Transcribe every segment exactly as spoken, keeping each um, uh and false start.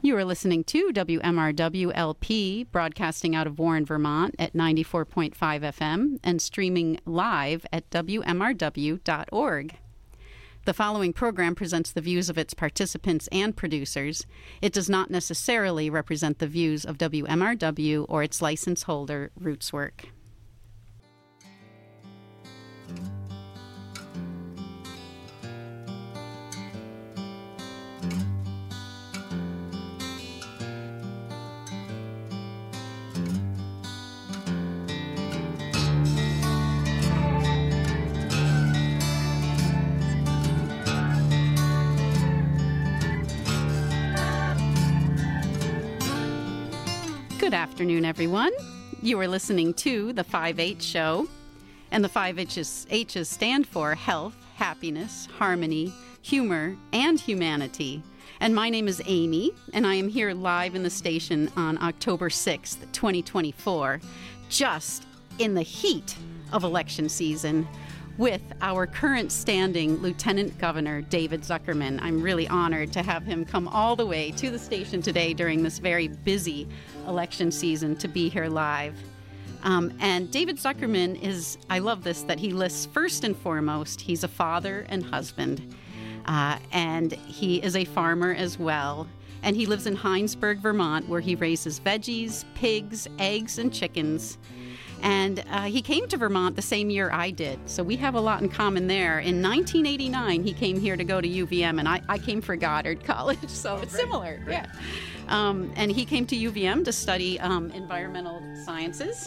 You are listening to W M R W L P, broadcasting out of Warren, Vermont at ninety-four point five F M and streaming live at W M R W dot org. The following program presents the views of its participants and producers. It does not necessarily represent the views of W M R W or its license holder, Rootswork. Good afternoon, everyone. You are listening to the five H Show, and the five H's, H's stand for health, happiness, harmony, humor, and humanity. And my name is Amy, and I am here live in the station on October sixth, twenty twenty-four, just in the heat of election season, with our current standing Lieutenant Governor, David Zuckerman. I'm really honored to have him come all the way to the station today during this very busy election season to be here live. Um, and David Zuckerman is, I love this, that he lists first and foremost, he's a father and husband, uh, and he is a farmer as well. And he lives in Hinesburg, Vermont, where he raises veggies, pigs, eggs, and chickens. And uh, he came to Vermont the same year I did, so we have a lot in common there. In nineteen eighty-nine, he came here to go to U V M, and I, I came for Goddard College, so oh, it's great. Similar. Great. Yeah. Um, and he came to U V M to study um, environmental sciences.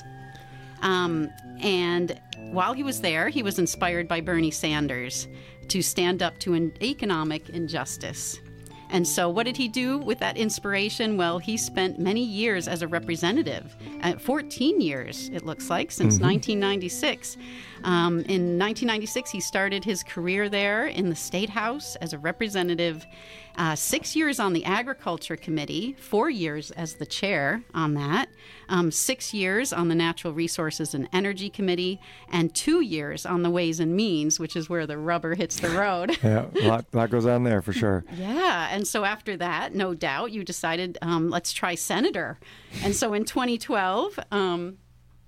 Um, and while he was there, he was inspired by Bernie Sanders to stand up to an economic injustice. And so what did he do with that inspiration? Well, he spent many years as a representative, uh, fourteen years, it looks like, since mm-hmm. nineteen ninety-six. Um, in nineteen ninety-six, he started his career there in the State House as a representative, uh, six years on the Agriculture Committee, four years as the chair on that, um, six years on the Natural Resources and Energy Committee, and two years on the Ways and Means, which is where the rubber hits the road. Yeah, a lot, lot goes on there for sure. Yeah, and so after that, no doubt, you decided, um, let's try senator. And so in twenty twelve, um,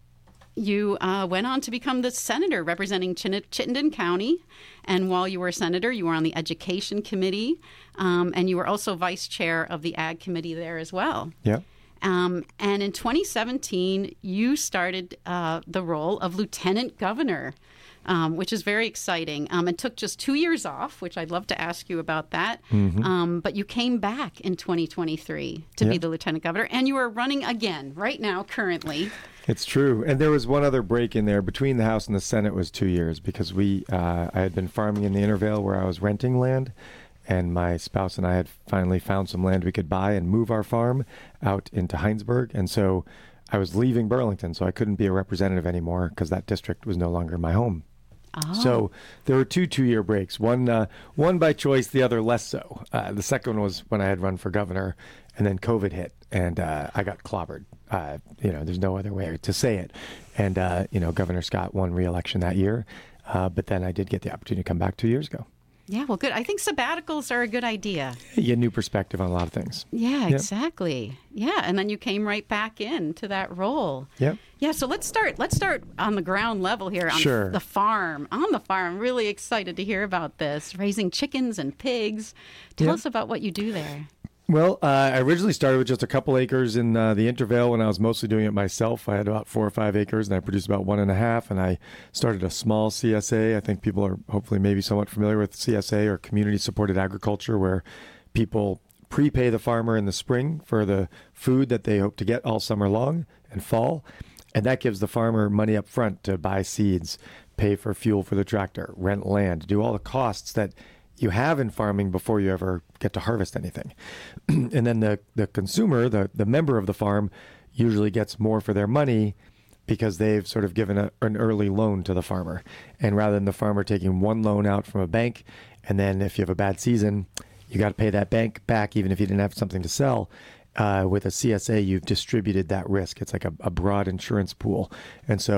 you uh, went on to become the senator representing Chin- Chittenden County. And while you were a senator, you were on the Education Committee, um, and you were also vice chair of the Ag Committee there as well. Yeah. Um, and in twenty seventeen, you started uh, the role of lieutenant governor, um, which is very exciting. Um, it took just two years off, which I'd love to ask you about that. Mm-hmm. Um, but you came back in twenty twenty-three to yeah. be the lieutenant governor, and you are running again right now, currently. It's true. And there was one other break in there. Between the House and the Senate was two years because we, uh, I had been farming in the Intervale where I was renting land. And my spouse and I had finally found some land we could buy and move our farm out into Hinesburg. And so I was leaving Burlington, so I couldn't be a representative anymore because that district was no longer my home. Oh. So there were two two-year breaks, one uh, one by choice, the other less so. Uh, the second one was when I had run for governor, and then COVID hit, and uh, I got clobbered. Uh, you know, there's no other way to say it. And, uh, you know, Governor Scott won re-election that year, uh, but then I did get the opportunity to come back two years ago. Yeah, well, good. I think sabbaticals are a good idea. You get a new perspective on a lot of things. Yeah, yep. exactly. Yeah, and then you came right back into that role. Yep. Yeah, so let's start. Let's start on the ground level here on sure. the farm. On the farm, I'm really excited to hear about this, raising chickens and pigs. Tell yep. us about what you do there. Well, uh, I originally started with just a couple acres in uh, the Intervale when I was mostly doing it myself. I had about four or five acres, and I produced about one and a half, and I started a small C S A. I think people are hopefully maybe somewhat familiar with C S A, or community-supported agriculture, where people prepay the farmer in the spring for the food that they hope to get all summer long and fall, and that gives the farmer money up front to buy seeds, pay for fuel for the tractor, rent land, do all the costs that you have in farming before you ever get to harvest anything. And then the, the consumer, the, the member of the farm, usually gets more for their money because they've sort of given a, an early loan to the farmer. And rather than the farmer taking one loan out from a bank, and then if you have a bad season, you got to pay that bank back even if you didn't have something to sell. Uh, with a C S A, you've distributed that risk. It's like a, a broad insurance pool. And so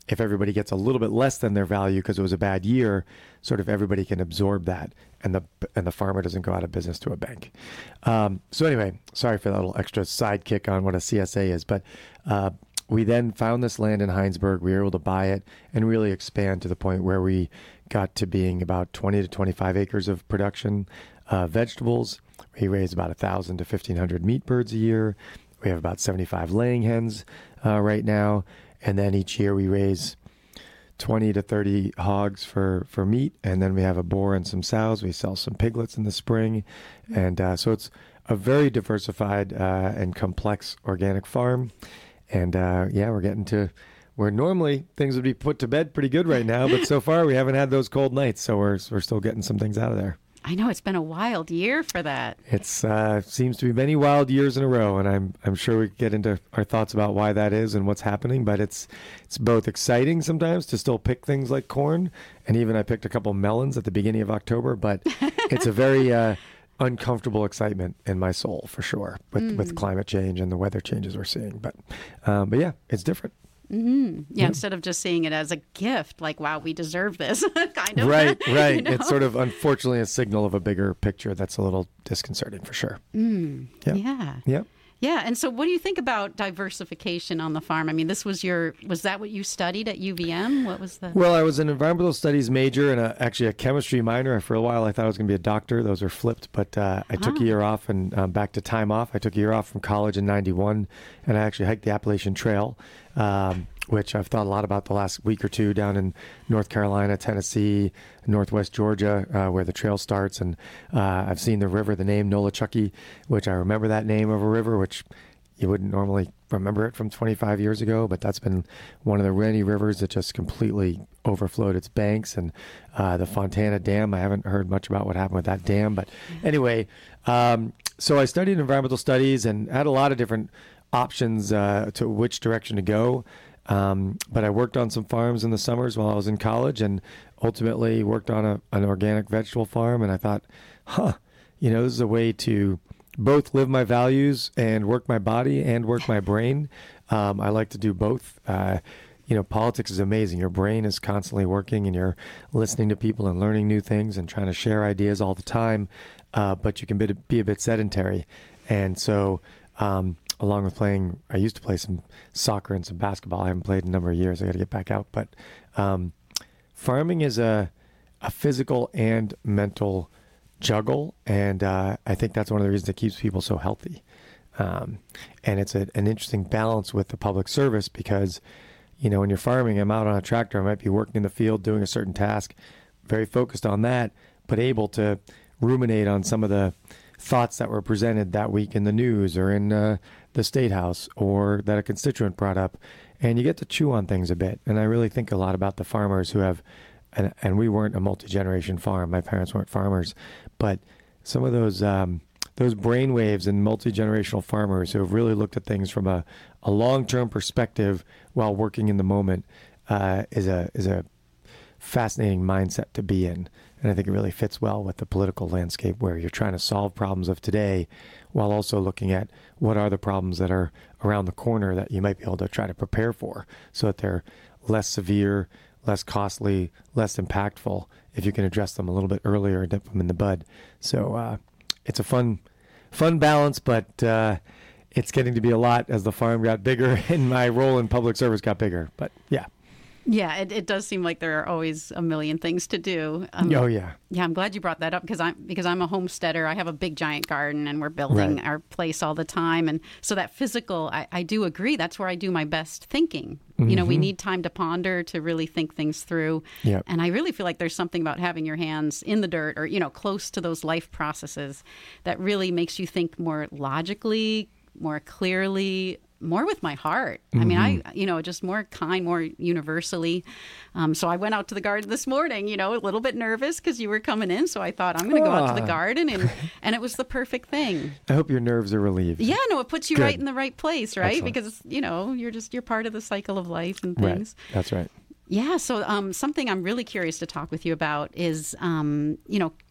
if everybody gets a little bit less than their value because it was a bad year, sort of everybody can absorb that, and the and the farmer doesn't go out of business to a bank. Um, so anyway, sorry for that little extra sidekick on what a C S A is, but uh, we then found this land in Heinsberg. We were able to buy it and really expand to the point where we got to being about twenty to twenty-five acres of production, uh, vegetables. We raise about one thousand to fifteen hundred meat birds a year. We have about seventy-five laying hens uh, right now. And then each year we raise twenty to thirty hogs for, for meat. And then we have a boar and some sows. We sell some piglets in the spring. And uh, so it's a very diversified uh, and complex organic farm. And uh, yeah, we're getting to where normally things would be put to bed pretty good right now. But so far we haven't had those cold nights. So we're, we're still getting some things out of there. I know it's been a wild year for that. It's uh, seems to be many wild years in a row, and I'm I'm sure we get into our thoughts about why that is and what's happening. But it's it's both exciting sometimes to still pick things like corn, and even I picked a couple melons at the beginning of October. But it's a very uh, uncomfortable excitement in my soul for sure with mm. with climate change and the weather changes we're seeing. But um, but yeah, it's different. Mm-hmm. Yeah, yeah, instead of just seeing it as a gift, like, wow, we deserve this, kind of. Right, right. You know? It's sort of, unfortunately, a signal of a bigger picture that's a little disconcerting for sure. Mm, yep. Yeah. Yep. Yeah. And so what do you think about diversification on the farm? I mean, this was your, was that what you studied at U V M? What was the? Well, I was an environmental studies major and a, actually a chemistry minor. For a while, I thought I was going to be a doctor. Those are flipped. But uh, I took ah. a year off and um, back to time off. I took a year off from college in ninety-one, and I actually hiked the Appalachian Trail. Um, which I've thought a lot about the last week or two down in North Carolina, Tennessee, Northwest Georgia, uh, where the trail starts. And uh, I've seen the river, the name Nolichucky, which I remember that name of a river, which you wouldn't normally remember it from twenty-five years ago, but that's been one of the many rivers that just completely overflowed its banks. And uh, the Fontana Dam, I haven't heard much about what happened with that dam. But anyway, um, so I studied environmental studies and had a lot of different options uh, to which direction to go. Um, but I worked on some farms in the summers while I was in college, and ultimately worked on a, an organic vegetable farm. And I thought, huh, you know, this is a way to both live my values and work my body and work my brain. Um, I like to do both. Uh, you know, politics is amazing. Your brain is constantly working, and you're listening to people and learning new things and trying to share ideas all the time. Uh, but you can be, be a bit sedentary. And so, um, along with playing, I used to play some soccer and some basketball. I haven't played in a number of years. I got to get back out. But um, farming is a a physical and mental juggle, and uh, I think that's one of the reasons it keeps people so healthy. Um, and it's a, an interesting balance with the public service because, you know, when you're farming, I'm out on a tractor. I might be working in the field doing a certain task, very focused on that, but able to ruminate on some of the thoughts that were presented that week in the news or in uh, the State House or that a constituent brought up. And you get to chew on things a bit. And I really think a lot about the farmers who have, and, and we weren't a multi-generation farm. My parents weren't farmers. But some of those um, those brainwaves and multi-generational farmers who have really looked at things from a, a long-term perspective while working in the moment uh, is a is a fascinating mindset to be in. And I think it really fits well with the political landscape where you're trying to solve problems of today while also looking at what are the problems that are around the corner that you might be able to try to prepare for so that they're less severe, less costly, less impactful if you can address them a little bit earlier and nip them in the bud. So uh, it's a fun, fun balance, but uh, it's getting to be a lot as the farm got bigger and my role in public service got bigger. But yeah. Yeah, it, it does seem like there are always a million things to do. Um, oh yeah, yeah. I'm glad you brought that up because I'm because I'm a homesteader. I have a big giant garden, and we're building right. our place all the time. And so that physical, I, I do agree. That's where I do my best thinking. Mm-hmm. You know, we need time to ponder, to really think things through. Yep. And I really feel like there's something about having your hands in the dirt or you know close to those life processes that really makes you think more logically, more clearly. More with my heart. Mm-hmm. I mean, I, you know, just more kind, more universally. Um, so I went out to the garden this morning, you know, a little bit nervous because you were coming in. So I thought I'm going to go out to the garden and, and it was the perfect thing. I hope your nerves are relieved. Yeah, no, it puts you Good. right in the right place, right? Excellent. Because, you know, you're just, you're part of the cycle of life and things. Right. That's right. Yeah. So um, something I'm really curious to talk with you about is, um, you know,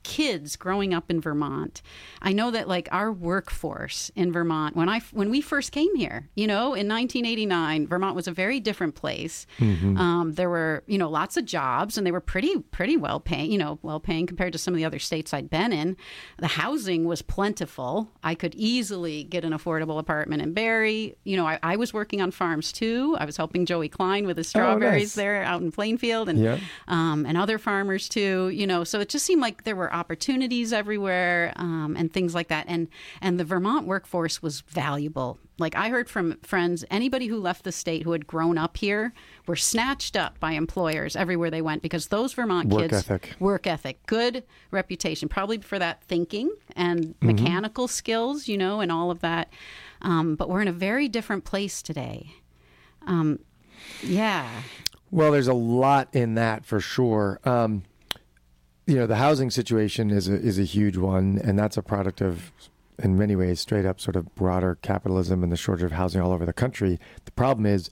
kids growing up in Vermont, I know that like our workforce in Vermont, when I when we first came here, you know, in nineteen eighty-nine, Vermont was a very different place. Mm-hmm. Um, there were, you know, lots of jobs, and they were pretty pretty well paying, you know, well paying compared to some of the other states I'd been in. The housing was plentiful. I could easily get an affordable apartment in Barrie. You know, I, I was working on farms too. I was helping Joey Klein with his strawberries oh, nice. there out in Plainfield, and yeah. um, and other farmers too. You know, so it just seemed like there were opportunities everywhere, um, and things like that. And and the Vermont workforce was valuable. Like I heard from friends, anybody who left the state who had grown up here were snatched up by employers everywhere they went, because those Vermont work kids, ethic. work ethic, good reputation, probably for that thinking and mm-hmm. mechanical skills, you know, and all of that. Um, but we're in a very different place today. Um, yeah. Well, there's a lot in that for sure. Um, you know, the housing situation is a, is a huge one, and that's a product of, in many ways, straight up sort of broader capitalism and the shortage of housing all over the country. The problem is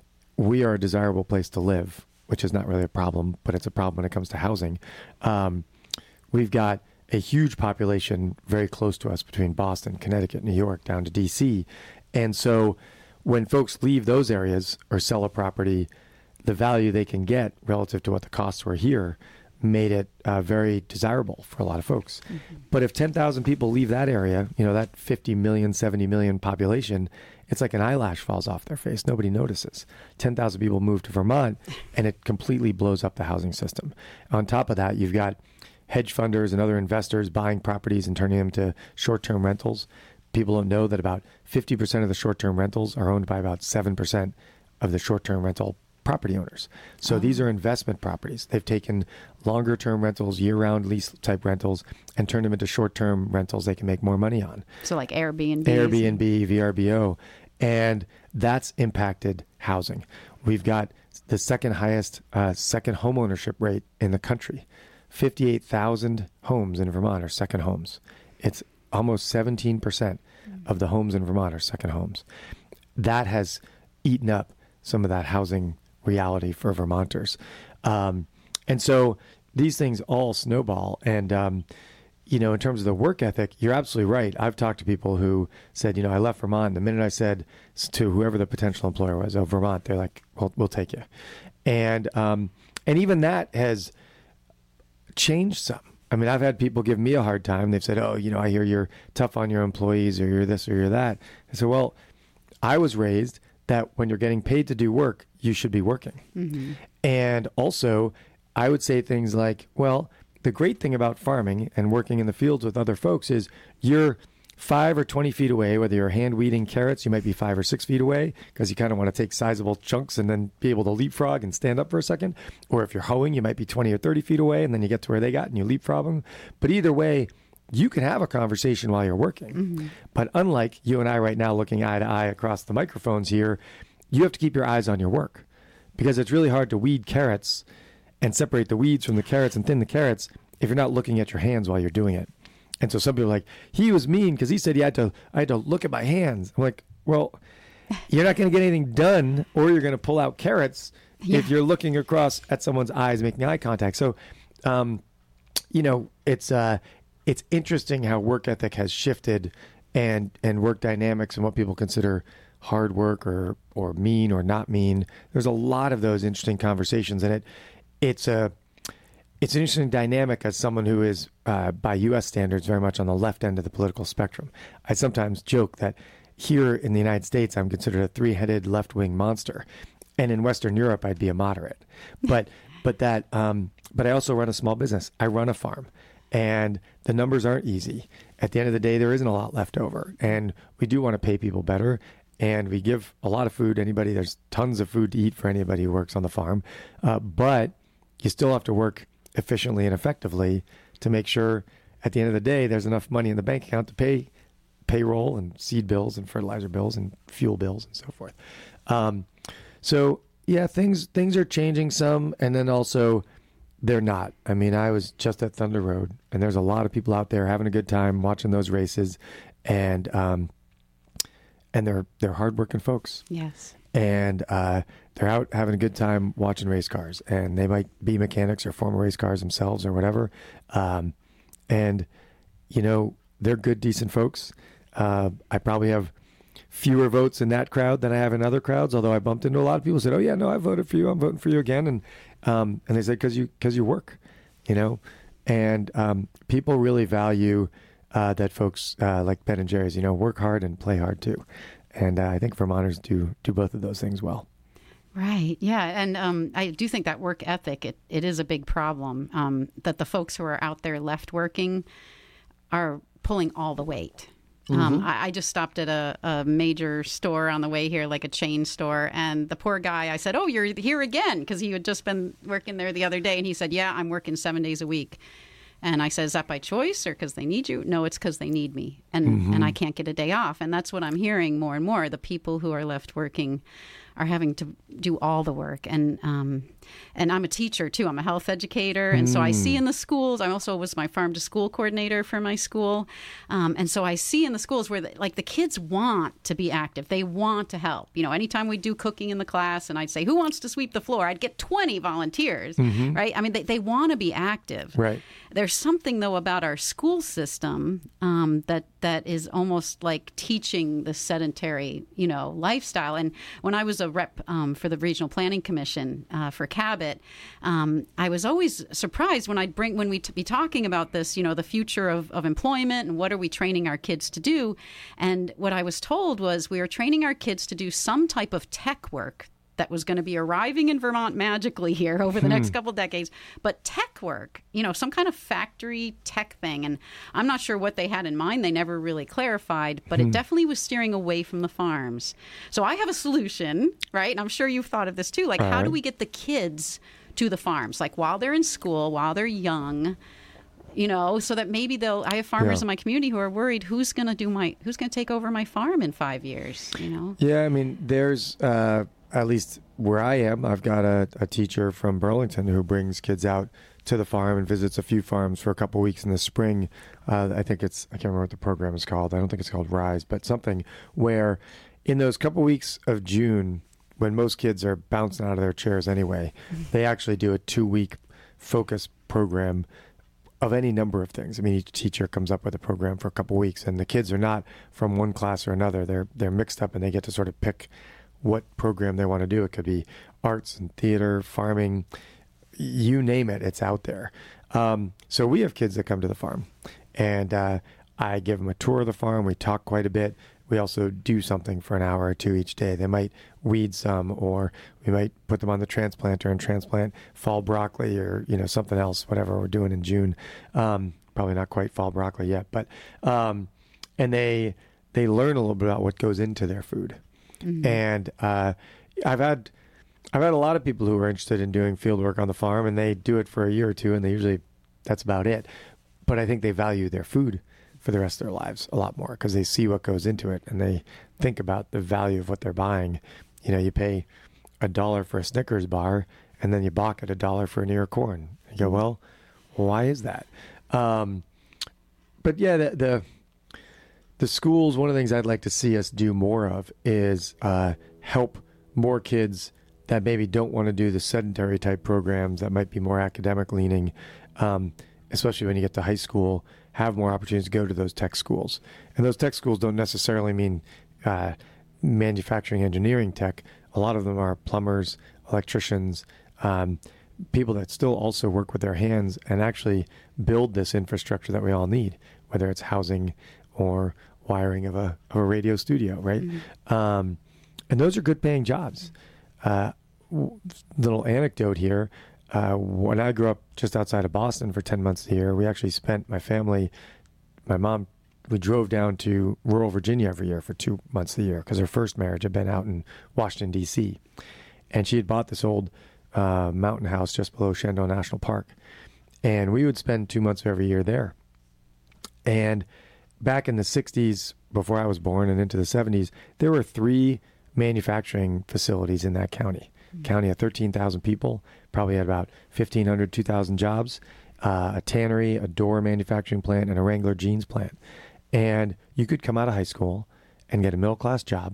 we are a desirable place to live, which is not really a problem, but it's a problem when it comes to housing. Um, we've got a huge population very close to us between Boston, Connecticut, New York, down to D C. And so when folks leave those areas or sell a property, the value they can get relative to what the costs were here made it uh, very desirable for a lot of folks. Mm-hmm. But if ten thousand people leave that area, you know, that fifty million, seventy million population, it's like an eyelash falls off their face. Nobody notices. ten thousand people move to Vermont, and it completely blows up the housing system. On top of that, you've got hedge funders and other investors buying properties and turning them to short-term rentals. People don't know that about fifty percent of the short-term rentals are owned by about seven percent of the short-term rental property owners. So oh. these are investment properties. They've taken longer term rentals, year-round lease type rentals, and turned them into short-term rentals they can make more money on. So like Airbnb. Airbnb, V R B O. And that's impacted housing. We've got the second highest uh, second home ownership rate in the country. fifty-eight thousand homes in Vermont are second homes. It's almost seventeen percent of the homes in Vermont are second homes. That has eaten up some of that housing reality for Vermonters. Um, and so these things all snowball. And, um, you know, in terms of the work ethic, you're absolutely right. I've talked to people who said, you know, I left Vermont. The minute I said to whoever the potential employer was, oh, Vermont, they're like, well, we'll take you. And, um, and even that has changed some. I mean, I've had people give me a hard time. They've said, oh, you know, I hear you're tough on your employees, or you're this or you're that. I said, well, I was raised that when you're getting paid to do work, you should be working. Mm-hmm. And also, I would say things like, well, the great thing about farming and working in the fields with other folks is you're five or twenty feet away. Whether you're hand weeding carrots, you might be five or six feet away because you kind of want to take sizable chunks and then be able to leapfrog and stand up for a second. Or if you're hoeing, you might be twenty or thirty feet away, and then you get to where they got and you leapfrog them. But either way, you can have a conversation while you're working. Mm-hmm. But unlike you and I right now looking eye to eye across the microphones here, you have to keep your eyes on your work, because it's really hard to weed carrots and separate the weeds from the carrots and thin the carrots if you're not looking at your hands while you're doing it. And so some people are like, he was mean because he said he had to, I had to look at my hands. I'm like, well, you're not going to get anything done, or you're going to pull out carrots yeah. if you're looking across at someone's eyes, making eye contact. So, um, you know, it's, uh, it's interesting how work ethic has shifted, and, and work dynamics and what people consider hard work or, or mean or not mean. There's a lot of those interesting conversations, and it, it's a, it's an interesting dynamic as someone who is, uh, by U S standards, very much on the left end of the political spectrum. I sometimes joke that here in the United States, I'm considered a three-headed left-wing monster, and in Western Europe, I'd be a moderate. But, but that, um, but I also run a small business. I run a farm. And the numbers aren't easy. At the end of the day, there isn't a lot left over. And we do want to pay people better. And we give a lot of food to anybody. There's tons of food to eat for anybody who works on the farm. Uh, but you still have to work efficiently and effectively to make sure at the end of the day, there's enough money in the bank account to pay payroll and seed bills and fertilizer bills and fuel bills and so forth. Um, so, yeah, things things are changing some. And then also, they're not. I mean, I was just at Thunder Road, and there's a lot of people out there having a good time watching those races, and um, and they're they're hardworking folks. Yes. And uh, they're out having a good time watching race cars, and they might be mechanics or former race cars themselves or whatever. Um, And, you know, they're good, decent folks. Uh, I probably have fewer votes in that crowd than I have in other crowds, although I bumped into a lot of people who said, oh, yeah, no, I voted for you. I'm voting for you again. And um, and they said, because you, cause you work, you know. And um, people really value uh, that folks uh, like Ben and Jerry's, you know, work hard and play hard, too. And uh, I think Vermonters do do both of those things well. Right. Yeah. And um, I do think that work ethic, it, it is a big problem, um, that the folks who are out there left working are pulling all the weight. Mm-hmm. Um, I, I just stopped at a, a major store on the way here, like a chain store. And the poor guy, I said, oh, you're here again, because he had just been working there the other day. And he said, yeah, I'm working seven days a week. And I said, is that by choice or because they need you? No, it's because they need me. And mm-hmm. and I can't get a day off. And that's what I'm hearing more and more. The people who are left working are having to do all the work. And um, and I'm a teacher, too. I'm a health educator. And mm. so I see in the schools, I also was my farm to school coordinator for my school. Um, and so I see in the schools where, the, like, the kids want to be active. They want to help. You know, anytime we do cooking in the class and I'd say, who wants to sweep the floor? I'd get twenty volunteers, mm-hmm. right? I mean, they, they want to be active. Right. There's something, though, about our school system um, that that is almost like teaching the sedentary, you know, lifestyle. And when I was a rep um, for the Regional Planning Commission uh, for Cabot, um, I was always surprised when I'd bring when we'd be talking about this, you know, the future of, of employment and what are we training our kids to do. And what I was told was we are training our kids to do some type of tech work that was going to be arriving in Vermont magically here over the hmm. next couple of decades. But tech work, you know, some kind of factory tech thing. And I'm not sure what they had in mind. They never really clarified, but hmm. it definitely was steering away from the farms. So I have a solution, right? And I'm sure you've thought of this too. Like, All how right. do we get the kids to the farms? Like, while they're in school, while they're young, you know, so that maybe they'll, I have farmers yeah. in my community who are worried, who's going to do my, who's going to take over my farm in five years, you know? Yeah, I mean, there's, uh, at least where I am, I've got a, a teacher from Burlington who brings kids out to the farm and visits a few farms for a couple of weeks in the spring. Uh, I think it's, I can't remember what the program is called. I don't think it's called RISE, but something where in those couple weeks of June, when most kids are bouncing out of their chairs anyway, mm-hmm. they actually do a two-week focus program of any number of things. I mean, each teacher comes up with a program for a couple of weeks, and the kids are not from one class or another. They're they're mixed up, and they get to sort of pick what program they want to do. It could be arts and theater, farming, you name it, it's out there. Um, so we have kids that come to the farm, and uh, I give them a tour of the farm. We talk quite a bit. We also do something for an hour or two each day. They might weed some, or we might put them on the transplanter and transplant fall broccoli or, you know, something else, whatever we're doing in June. Um, probably not quite fall broccoli yet, but um, and they they learn a little bit about what goes into their food. Mm-hmm. And uh, I've had I've had a lot of people who are interested in doing field work on the farm, and they do it for a year or two, and they usually, that's about it. But I think they value their food for the rest of their lives a lot more because they see what goes into it, and they think about the value of what they're buying. You know, you pay a dollar for a Snickers bar, and then you balk at a dollar for an ear of corn. You go, well, why is that? Um, but yeah, the... the The schools, one of the things I'd like to see us do more of is uh, help more kids that maybe don't want to do the sedentary type programs that might be more academic leaning, um, especially when you get to high school, have more opportunities to go to those tech schools. And those tech schools don't necessarily mean uh, manufacturing engineering tech. A lot of them are plumbers, electricians, um, people that still also work with their hands and actually build this infrastructure that we all need, whether it's housing or wiring of a of a radio studio, right? Mm-hmm. Um, and those are good paying jobs. Uh, w- little anecdote here. Uh, when I grew up just outside of Boston for ten months a year, we actually spent, my family, my mom, we drove down to rural Virginia every year for two months a year because her first marriage had been out in Washington, D C. And she had bought this old uh, mountain house just below Shenandoah National Park. And we would spend two months of every year there. And back in the sixties, before I was born, and into the seventies, there were three manufacturing facilities in that county. Mm-hmm. County of thirteen thousand people, probably had about fifteen hundred, two thousand jobs, uh, a tannery, a door manufacturing plant, and a Wrangler jeans plant. And you could come out of high school and get a middle-class job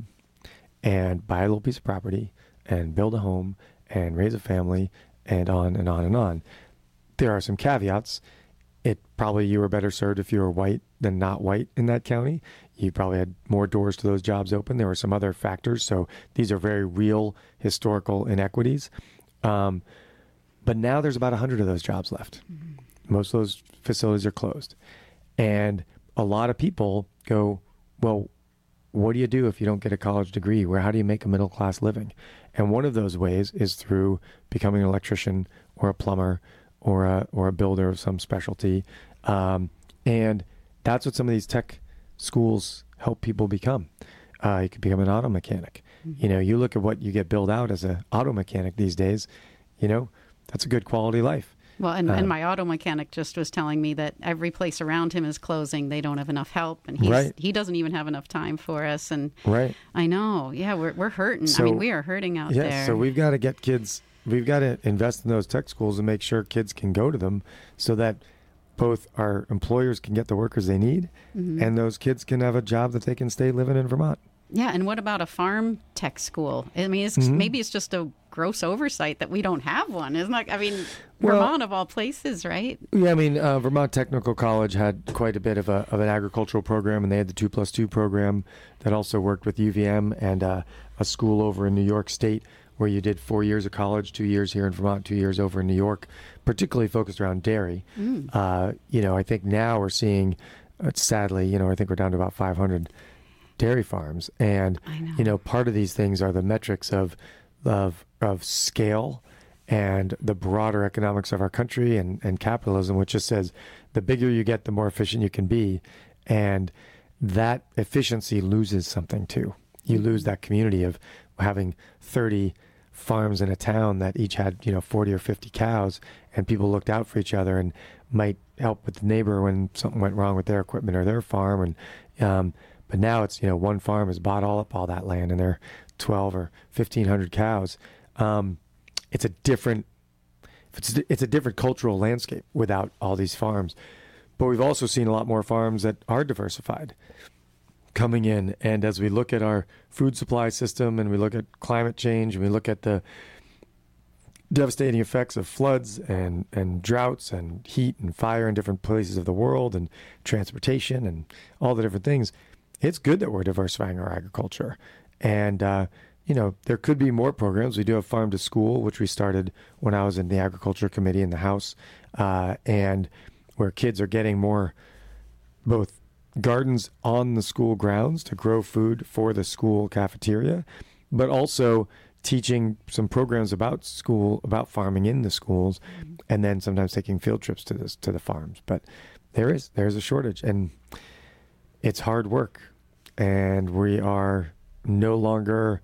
and buy a little piece of property and build a home and raise a family and on and on and on. There are some caveats. it probably you were better served if you were white than not white in that county. You probably had more doors to those jobs open. There were some other factors. So these are very real historical inequities. Um, but now there's about one hundred of those jobs left. Mm-hmm. Most of those facilities are closed. And a lot of people go, well, what do you do if you don't get a college degree? Where, how do you make a middle class living? And one of those ways is through becoming an electrician or a plumber or a, or a builder of some specialty. Um, and that's what some of these tech schools help people become. Uh, you could become an auto mechanic. Mm-hmm. You know, you look at what you get billed out as an auto mechanic these days, you know, that's a good quality life. Well, and, um, and my auto mechanic just was telling me that every place around him is closing. They don't have enough help, and he's, right. he doesn't even have enough time for us. And right. I know, yeah, we're we're hurting. So, I mean, we are hurting out yes, there. So we've got to get kids, we've got to invest in those tech schools and make sure kids can go to them so that both our employers can get the workers they need, mm-hmm. and those kids can have a job that they can stay living in Vermont. Yeah, and what about a farm tech school? I mean, it's, mm-hmm. maybe it's just a gross oversight that we don't have one. Isn't that, I mean, well, Vermont of all places, right? Yeah, I mean, uh, Vermont Technical College had quite a bit of, a, of an agricultural program, and they had the two plus two program that also worked with U V M and uh, a school over in New York State where you did four years of college, two years here in Vermont, two years over in New York, particularly focused around dairy. Mm. Uh, you know, I think now we're seeing, uh, sadly, you know, I think we're down to about five hundred dairy farms. And, know. you know, part of these things are the metrics of, of, of scale and the broader economics of our country and, and capitalism, which just says the bigger you get, the more efficient you can be. And that efficiency loses something too. You lose that community of having thirty farms in a town that each had, you know, forty or fifty cows, and people looked out for each other and might help with the neighbor when something went wrong with their equipment or their farm. And, um, but now it's, you know, one farm has bought all up all that land and they're twelve or fifteen hundred cows. Um, it's a different, it's, it's a different cultural landscape without all these farms. But we've also seen a lot more farms that are diversified coming in. And as we look at our food supply system and we look at climate change and we look at the devastating effects of floods and, and droughts and heat and fire in different places of the world and transportation and all the different things, it's good that we're diversifying our agriculture. And, uh, you know, there could be more programs. We do have Farm to School, which we started when I was in the Agriculture Committee in the House, uh, and where kids are getting more both gardens on the school grounds to grow food for the school cafeteria, but also teaching some programs about school, about farming in the schools, and then sometimes taking field trips to this, to the farms. But there is, there's a shortage, and it's hard work, and we are no longer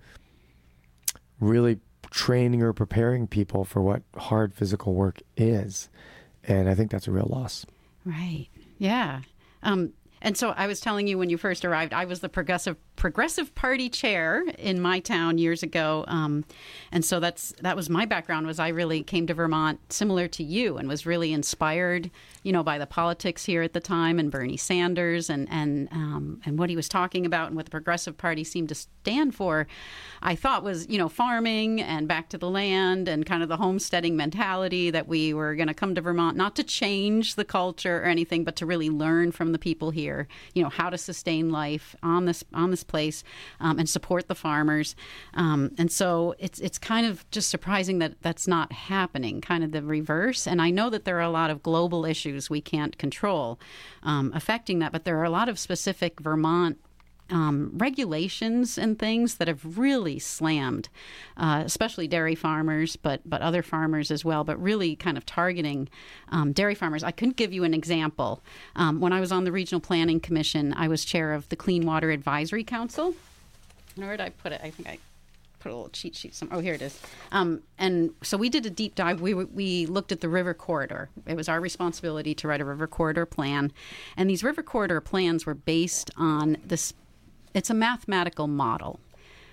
really training or preparing people for what hard physical work is. And I think that's a real loss. Right. Yeah. Um, And so I was telling you when you first arrived, I was the Progressive Progressive Party chair in my town years ago. Um, and so that's that was my background. Was I really came to Vermont similar to you and was really inspired, you know, by the politics here at the time and Bernie Sanders and and um, and what he was talking about and what the Progressive Party seemed to stand for. I thought was, you know, farming and back to the land and kind of the homesteading mentality that we were going to come to Vermont, not to change the culture or anything, but to really learn from the people here, you know, how to sustain life on this on this place um, and support the farmers. Um, and so it's it's kind of just surprising that that's not happening, kind of the reverse. And I know that there are a lot of global issues we can't control um, affecting that, but there are a lot of specific Vermont Um, regulations and things that have really slammed, uh, especially dairy farmers, but but other farmers as well, but really kind of targeting um, dairy farmers. I couldn't give you an example. Um, when I was on the Regional Planning Commission, I was chair of the Clean Water Advisory Council. Where did I put it? I think I put a little cheat sheet. Some, oh, here it is. Um, and so we did a deep dive. We we looked at the river corridor. It was our responsibility to write a river corridor plan. And these river corridor plans were based on this. It's a mathematical model.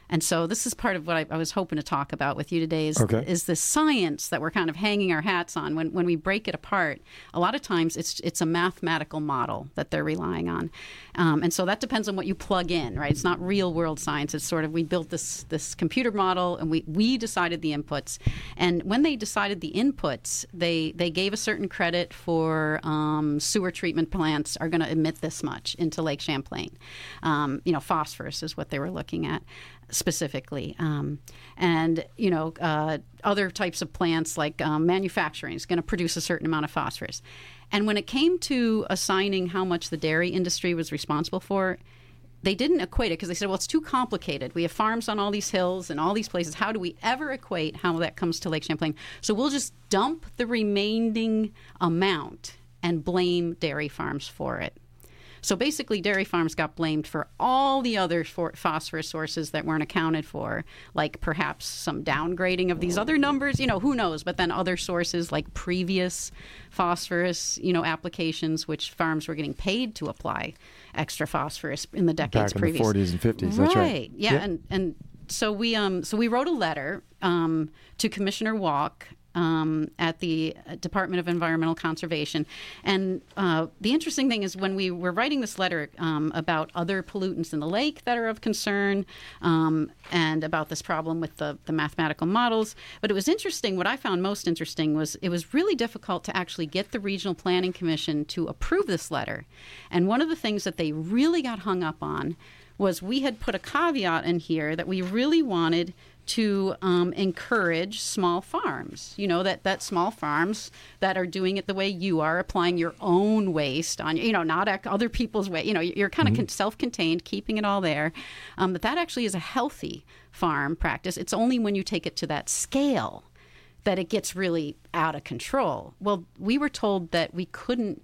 And so this is part of what I, I was hoping to talk about with you today is, okay. is the science that we're kind of hanging our hats on. When when we break it apart, a lot of times it's it's a mathematical model that they're relying on. Um, and so that depends on what you plug in, right? It's not real world science. It's sort of, we built this this computer model and we, we decided the inputs. And when they decided the inputs, they, they gave a certain credit for um, sewer treatment plants are going to emit this much into Lake Champlain. Um, you know, phosphorus is what they were looking at specifically. Um, and, you know, uh, other types of plants like um, manufacturing is going to produce a certain amount of phosphorus. And when it came to assigning how much the dairy industry was responsible for, they didn't equate it because they said, well, it's too complicated. We have farms on all these hills and all these places. How do we ever equate how that comes to Lake Champlain? So we'll just dump the remaining amount and blame dairy farms for it. So basically, dairy farms got blamed for all the other for phosphorus sources that weren't accounted for, like perhaps some downgrading of these other numbers, you know, who knows? But then other sources like previous phosphorus, you know, applications, which farms were getting paid to apply extra phosphorus in the decades Back in previous. the forties and fifties, that's right. Right, yeah, yep. and and so we um so we wrote a letter um to Commissioner Walk Um, at the Department of Environmental Conservation. And uh, the interesting thing is when we were writing this letter um, about other pollutants in the lake that are of concern um, and about this problem with the, the mathematical models, but it was interesting, what I found most interesting was it was really difficult to actually get the Regional Planning Commission to approve this letter. And one of the things that they really got hung up on was we had put a caveat in here that we really wanted to um, encourage small farms, you know, that, that small farms that are doing it the way you are, applying your own waste on, you know, not other people's waste, you know, you're kind of mm-hmm. self-contained, keeping it all there, um, but that actually is a healthy farm practice. It's only when you take it to that scale that it gets really out of control. Well, we were told that we couldn't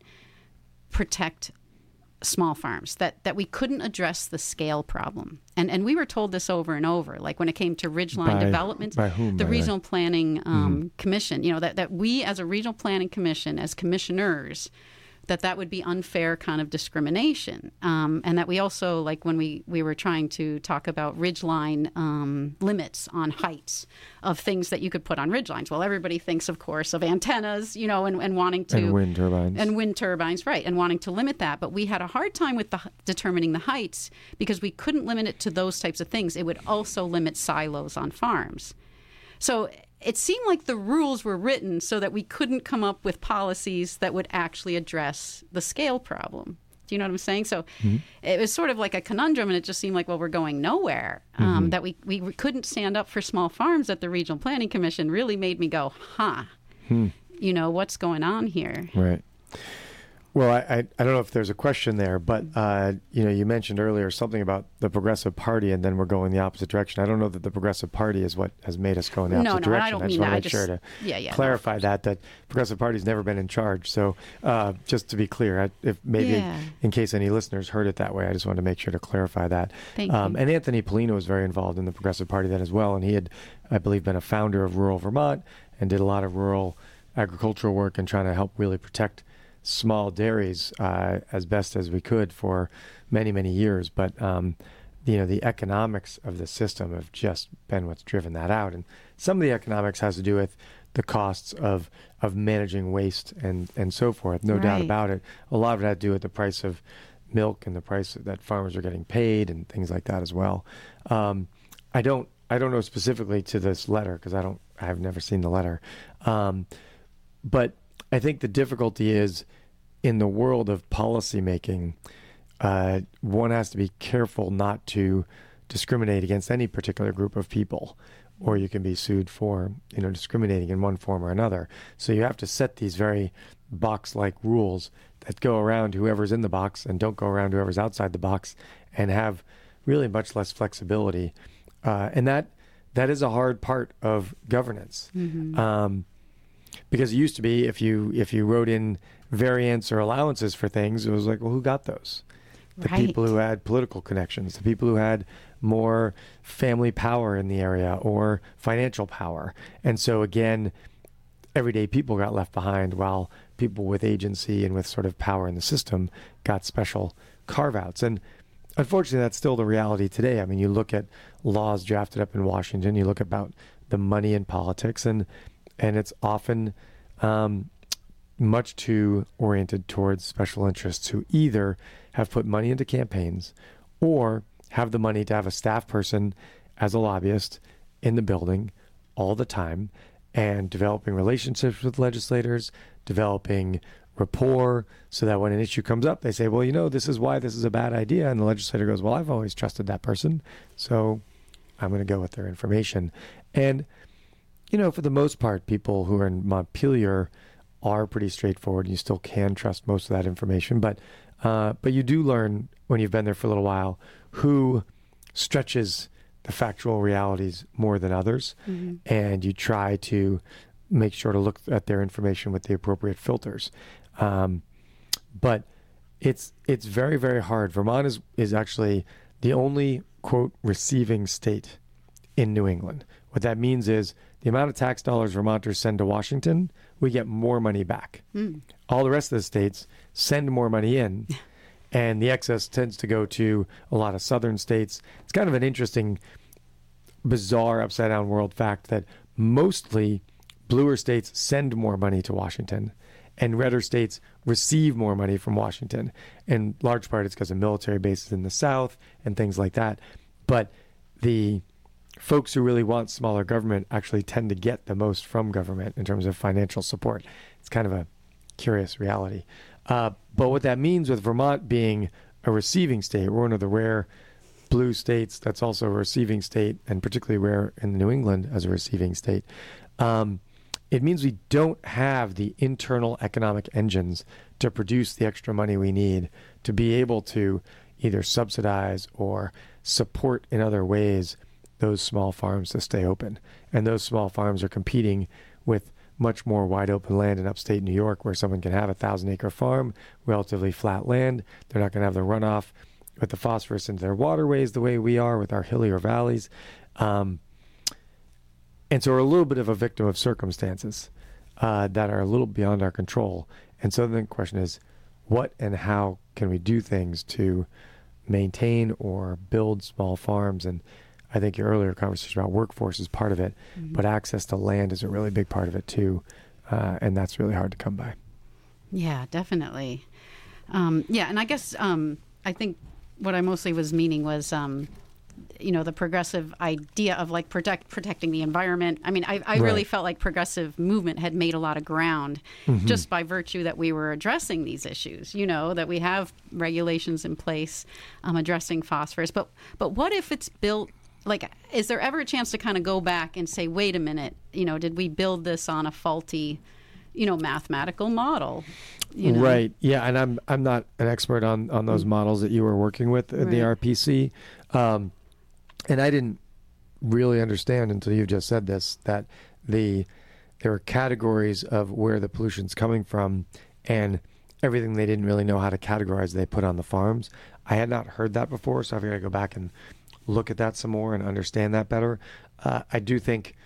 protect small farms, that, that we couldn't address the scale problem. And and we were told this over and over, like when it came to ridgeline by, development, by whom, the by Regional that? Planning um, mm-hmm. Commission, you know, that, that we as a Regional Planning Commission, as commissioners, that that would be unfair kind of discrimination. Um, and that we also, like when we, we were trying to talk about ridgeline um, limits on heights of things that you could put on ridgelines. Well, everybody thinks, of course, of antennas, you know, and, and wanting to... And wind turbines. And wind turbines, right, and wanting to limit that. But we had a hard time with the, determining the heights because we couldn't limit it to those types of things. It would also limit silos on farms. So it seemed like the rules were written so that we couldn't come up with policies that would actually address the scale problem. Do you know what I'm saying? So mm-hmm. it was sort of like a conundrum, and it just seemed like, well, we're going nowhere. Um, mm-hmm. That we, we couldn't stand up for small farms at the Regional Planning Commission really made me go, huh, hmm. you know, what's going on here? Right. Well, I, I I don't know if there's a question there, but uh, you know, you mentioned earlier something about the Progressive Party, and then we're going the opposite direction. I don't know that the Progressive Party is what has made us go in the opposite no, no, direction. I don't I just mean want that. to make just, sure to yeah, yeah, clarify no. that that Progressive Party's never been in charge. So uh, just to be clear, I, if maybe yeah. in case any listeners heard it that way, I just wanted to make sure to clarify that. Thank um, you. And Anthony Polino was very involved in the Progressive Party then as well, and he had, I believe, been a founder of Rural Vermont and did a lot of rural agricultural work and trying to help really protect small dairies uh, as best as we could for many, many years. But, um, you know, the economics of the system have just been what's driven that out. And some of the economics has to do with the costs of of managing waste and, and so forth. No right. doubt about it. A lot of it had to do with the price of milk and the price that farmers are getting paid and things like that as well. Um, I don't I don't know specifically to this letter because I don't I've never seen the letter. Um, but I think the difficulty is in the world of policymaking, uh, one has to be careful not to discriminate against any particular group of people, or you can be sued for, you know, discriminating in one form or another. So you have to set these very box-like rules that go around whoever's in the box and don't go around whoever's outside the box, and have really much less flexibility. Uh, and that that is a hard part of governance. Mm-hmm. Um, Because it used to be if you if you wrote in variants or allowances for things, it was like, well, who got those? The right. people who had political connections, the people who had more family power in the area or financial power. And so again, everyday people got left behind while people with agency and with sort of power in the system got special carve-outs. And unfortunately, that's still the reality today. I mean, you look at laws drafted up in Washington, you look about the money in politics, and and it's often um, much too oriented towards special interests who either have put money into campaigns or have the money to have a staff person as a lobbyist in the building all the time and developing relationships with legislators, developing rapport so that when an issue comes up, they say, well, you know, this is why this is a bad idea. And the legislator goes, well, I've always trusted that person, so I'm going to go with their information. And, you know, for the most part, people who are in Montpelier are pretty straightforward. You still can trust most of that information. But uh, but you do learn when you've been there for a little while who stretches the factual realities more than others. Mm-hmm. And you try to make sure to look at their information with the appropriate filters. Um, but it's it's very, very hard. Vermont is, is actually the only, quote, receiving state in New England. What that means is the amount of tax dollars Vermonters send to Washington, we get more money back. Mm. All the rest of the states send more money in, and the excess tends to go to a lot of southern states. It's kind of an interesting, bizarre, upside-down world fact that mostly bluer states send more money to Washington, and redder states receive more money from Washington. In large part, it's because of military bases in the South and things like that. But the folks who really want smaller government actually tend to get the most from government in terms of financial support. It's kind of a curious reality. Uh, but what that means with Vermont being a receiving state, we're one of the rare blue states that's also a receiving state, and particularly rare in New England as a receiving state. Um, it means we don't have the internal economic engines to produce the extra money we need to be able to either subsidize or support in other ways those small farms to stay open. And those small farms are competing with much more wide open land in upstate New York, where someone can have a thousand acre farm, relatively flat land. They're not going to have the runoff with the phosphorus into their waterways the way we are with our hillier valleys. Um, and so we're a little bit of a victim of circumstances uh, that are a little beyond our control. And so the question is, what and how can we do things to maintain or build small farms? And I think your earlier conversation about workforce is part of it, mm-hmm. but access to land is a really big part of it too. Uh, and that's really hard to come by. Yeah, definitely. Um, yeah, and I guess um, I think what I mostly was meaning was, um, you know, the progressive idea of like protect, protecting the environment. I mean, I, I right. really felt like progressive movement had made a lot of ground mm-hmm. just by virtue that we were addressing these issues, you know, that we have regulations in place um, addressing phosphorus. But but what if it's built? Like, is there ever a chance to kind of go back and say, wait a minute, you know, did we build this on a faulty, you know, mathematical model? You know? Right. Yeah. And I'm I'm not an expert on, on those mm-hmm. models that you were working with in right. the R P C. Um, and I didn't really understand until you just said this, that the there are categories of where the pollution's coming from, and everything they didn't really know how to categorize they put on the farms. I had not heard that before, so I've got to go back and look at that some more and understand that better. Uh, I do think,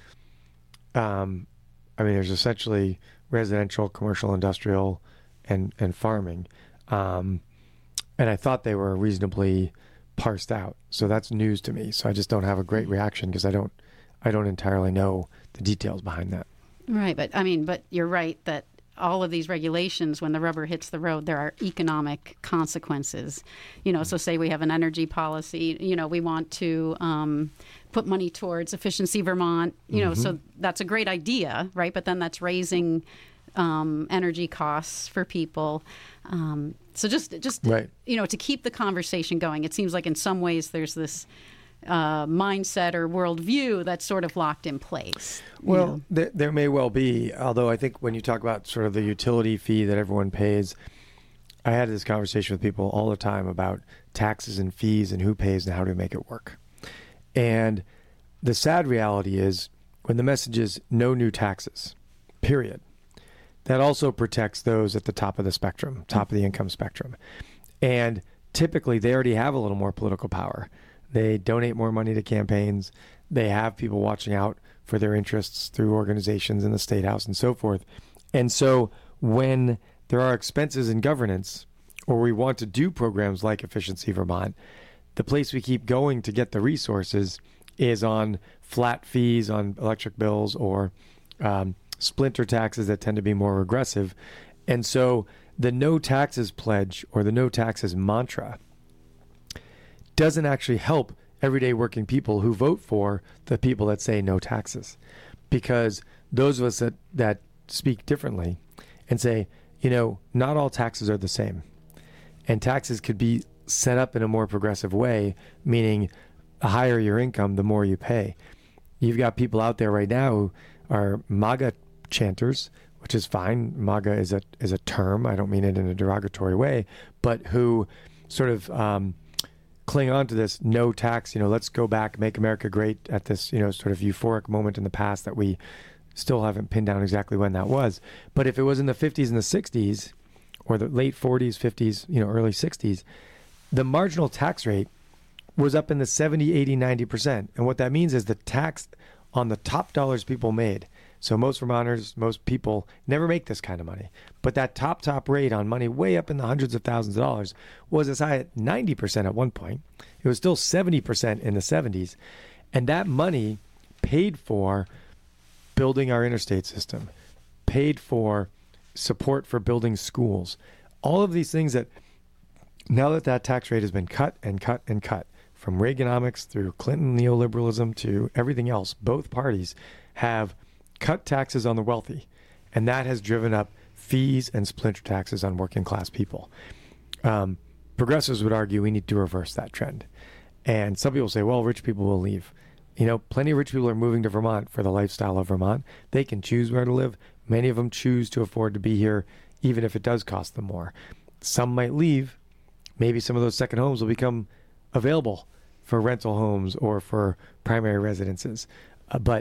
um, I mean, there's essentially residential, commercial, industrial, and, and farming. Um, and I thought they were reasonably parsed out. So that's news to me. So I just don't have a great reaction because I don't, I don't entirely know the details behind that. Right. But I mean, but you're right that all of these regulations, when the rubber hits the road, there are economic consequences. You know, so say we have an energy policy, you know, we want to um, put money towards Efficiency Vermont, you know, mm-hmm. so that's a great idea, right? But then that's raising um, energy costs for people. Um, so just, just right. you know, to keep the conversation going, it seems like in some ways there's this Uh, mindset or worldview that's sort of locked in place. Well, th- there may well be, although I think when you talk about sort of the utility fee that everyone pays, I had this conversation with people all the time about taxes and fees and who pays and how to make it work. And the sad reality is when the message is no new taxes, period, that also protects those at the top of the spectrum, top of the income spectrum. And typically they already have a little more political power. They donate more money to campaigns. They have people watching out for their interests through organizations in the State House and so forth. And so when there are expenses in governance, or we want to do programs like Efficiency Vermont, the place we keep going to get the resources is on flat fees on electric bills or um, splinter taxes that tend to be more regressive. And so the no taxes pledge or the no taxes mantra doesn't actually help everyday working people who vote for the people that say no taxes. Because those of us that, that speak differently and say, you know, not all taxes are the same. And taxes could be set up in a more progressive way, meaning the higher your income, the more you pay. You've got people out there right now who are MAGA chanters, which is fine. MAGA is a is a term. I don't mean it in a derogatory way, but who sort of um, cling on to this no tax, you know, let's go back, make America great at this, you know, sort of euphoric moment in the past that we still haven't pinned down exactly when that was. But if it was in the fifties and the sixties or the late forties, fifties, you know, early sixties, the marginal tax rate was up in the seventy, eighty, ninety percent. And what that means is the tax on the top dollars people made. So most Vermonters, most people never make this kind of money. But that top, top rate on money way up in the hundreds of thousands of dollars was as high at ninety percent at one point. It was still seventy percent in the seventies. And that money paid for building our interstate system, paid for support for building schools. All of these things that now that that tax rate has been cut and cut and cut, from Reaganomics through Clinton neoliberalism to everything else, both parties have cut taxes on the wealthy, and that has driven up fees and splinter taxes on working class people. Um, progressives would argue we need to reverse that trend. And some people say, well, rich people will leave. You know, plenty of rich people are moving to Vermont for the lifestyle of Vermont. They can choose where to live. Many of them choose to afford to be here, even if it does cost them more. Some might leave. Maybe some of those second homes will become available for rental homes or for primary residences. Uh, but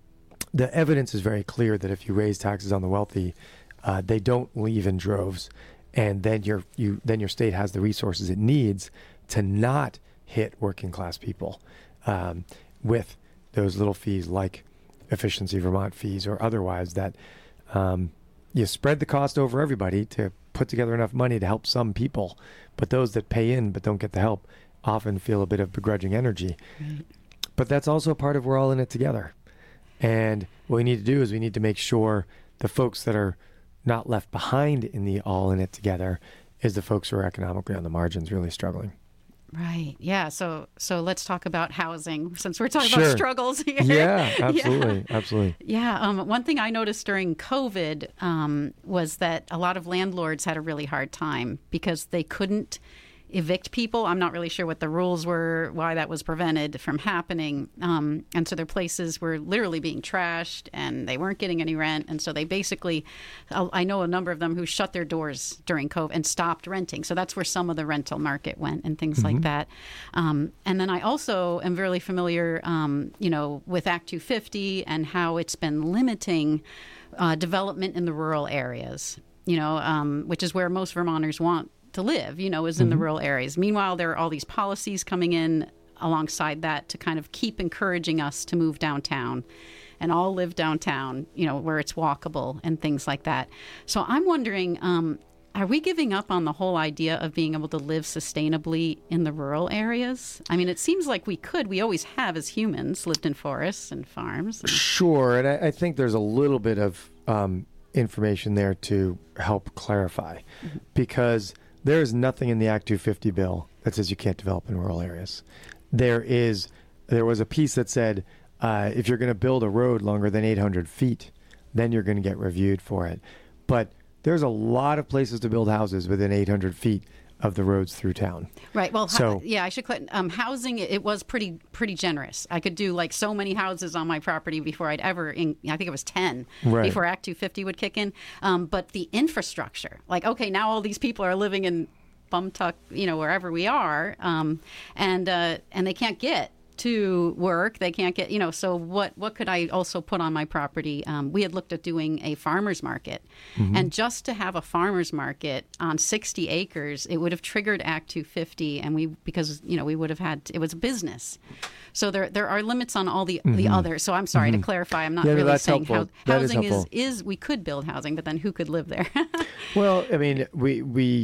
the evidence is very clear that if you raise taxes on the wealthy, uh, they don't leave in droves, and then your you then your state has the resources it needs to not hit working class people um, with those little fees like Efficiency Vermont fees or otherwise that um, you spread the cost over everybody to put together enough money to help some people, but those that pay in but don't get the help often feel a bit of begrudging energy. Right. But that's also part of we're all in it together. And what we need to do is we need to make sure the folks that are not left behind in the all in it together is the folks who are economically on the margins really struggling. Right. Yeah. So so let's talk about housing since we're talking sure. about struggles here. Yeah, absolutely. yeah. Absolutely. Yeah. Um, one thing I noticed during COVID um, was that a lot of landlords had a really hard time because they couldn't evict people. I'm not really sure what the rules were, why that was prevented from happening. Um, and so their places were literally being trashed and they weren't getting any rent. And so they basically, I know a number of them who shut their doors during COVID and stopped renting. So that's where some of the rental market went and things mm-hmm. like that. Um, and then I also am very familiar, um, you know, with Act two fifty and how it's been limiting uh, development in the rural areas, you know, um, which is where most Vermonters want to live, you know, is in mm-hmm. the rural areas. Meanwhile, there are all these policies coming in alongside that to kind of keep encouraging us to move downtown and all live downtown, you know, where it's walkable and things like that. So I'm wondering, um, are we giving up on the whole idea of being able to live sustainably in the rural areas? I mean, it seems like we could. We always have as humans lived in forests and farms. And... Sure. And I, I think there's a little bit of um, information there to help clarify mm-hmm. because there is nothing in the Act two fifty bill that says you can't develop in rural areas. There is, there was a piece that said uh, if you're going to build a road longer than eight hundred feet, then you're going to get reviewed for it. But there's a lot of places to build houses within eight hundred feet of the roads through town. Right. Well, so, ho- yeah, I should cl- um, housing, it was pretty pretty generous. I could do like so many houses on my property before I'd ever, in, I think it was ten, right. before Act two fifty would kick in. Um, but the infrastructure, like, okay, now all these people are living in Bumtuck, you know, wherever we are, um, and uh, and they can't get to work. They can't get, you know, so what, what could I also put on my property? Um, we had looked at doing a farmer's market. Mm-hmm. And just to have a farmer's market on sixty acres, it would have triggered Act two fifty. And we, because, you know, we would have had, it was a business. So there there are limits on all the, mm-hmm. the others. So I'm sorry mm-hmm. to clarify. I'm not yeah, really no, saying how, housing is, is, is, we could build housing, but then who could live there? Well, I mean, we, we,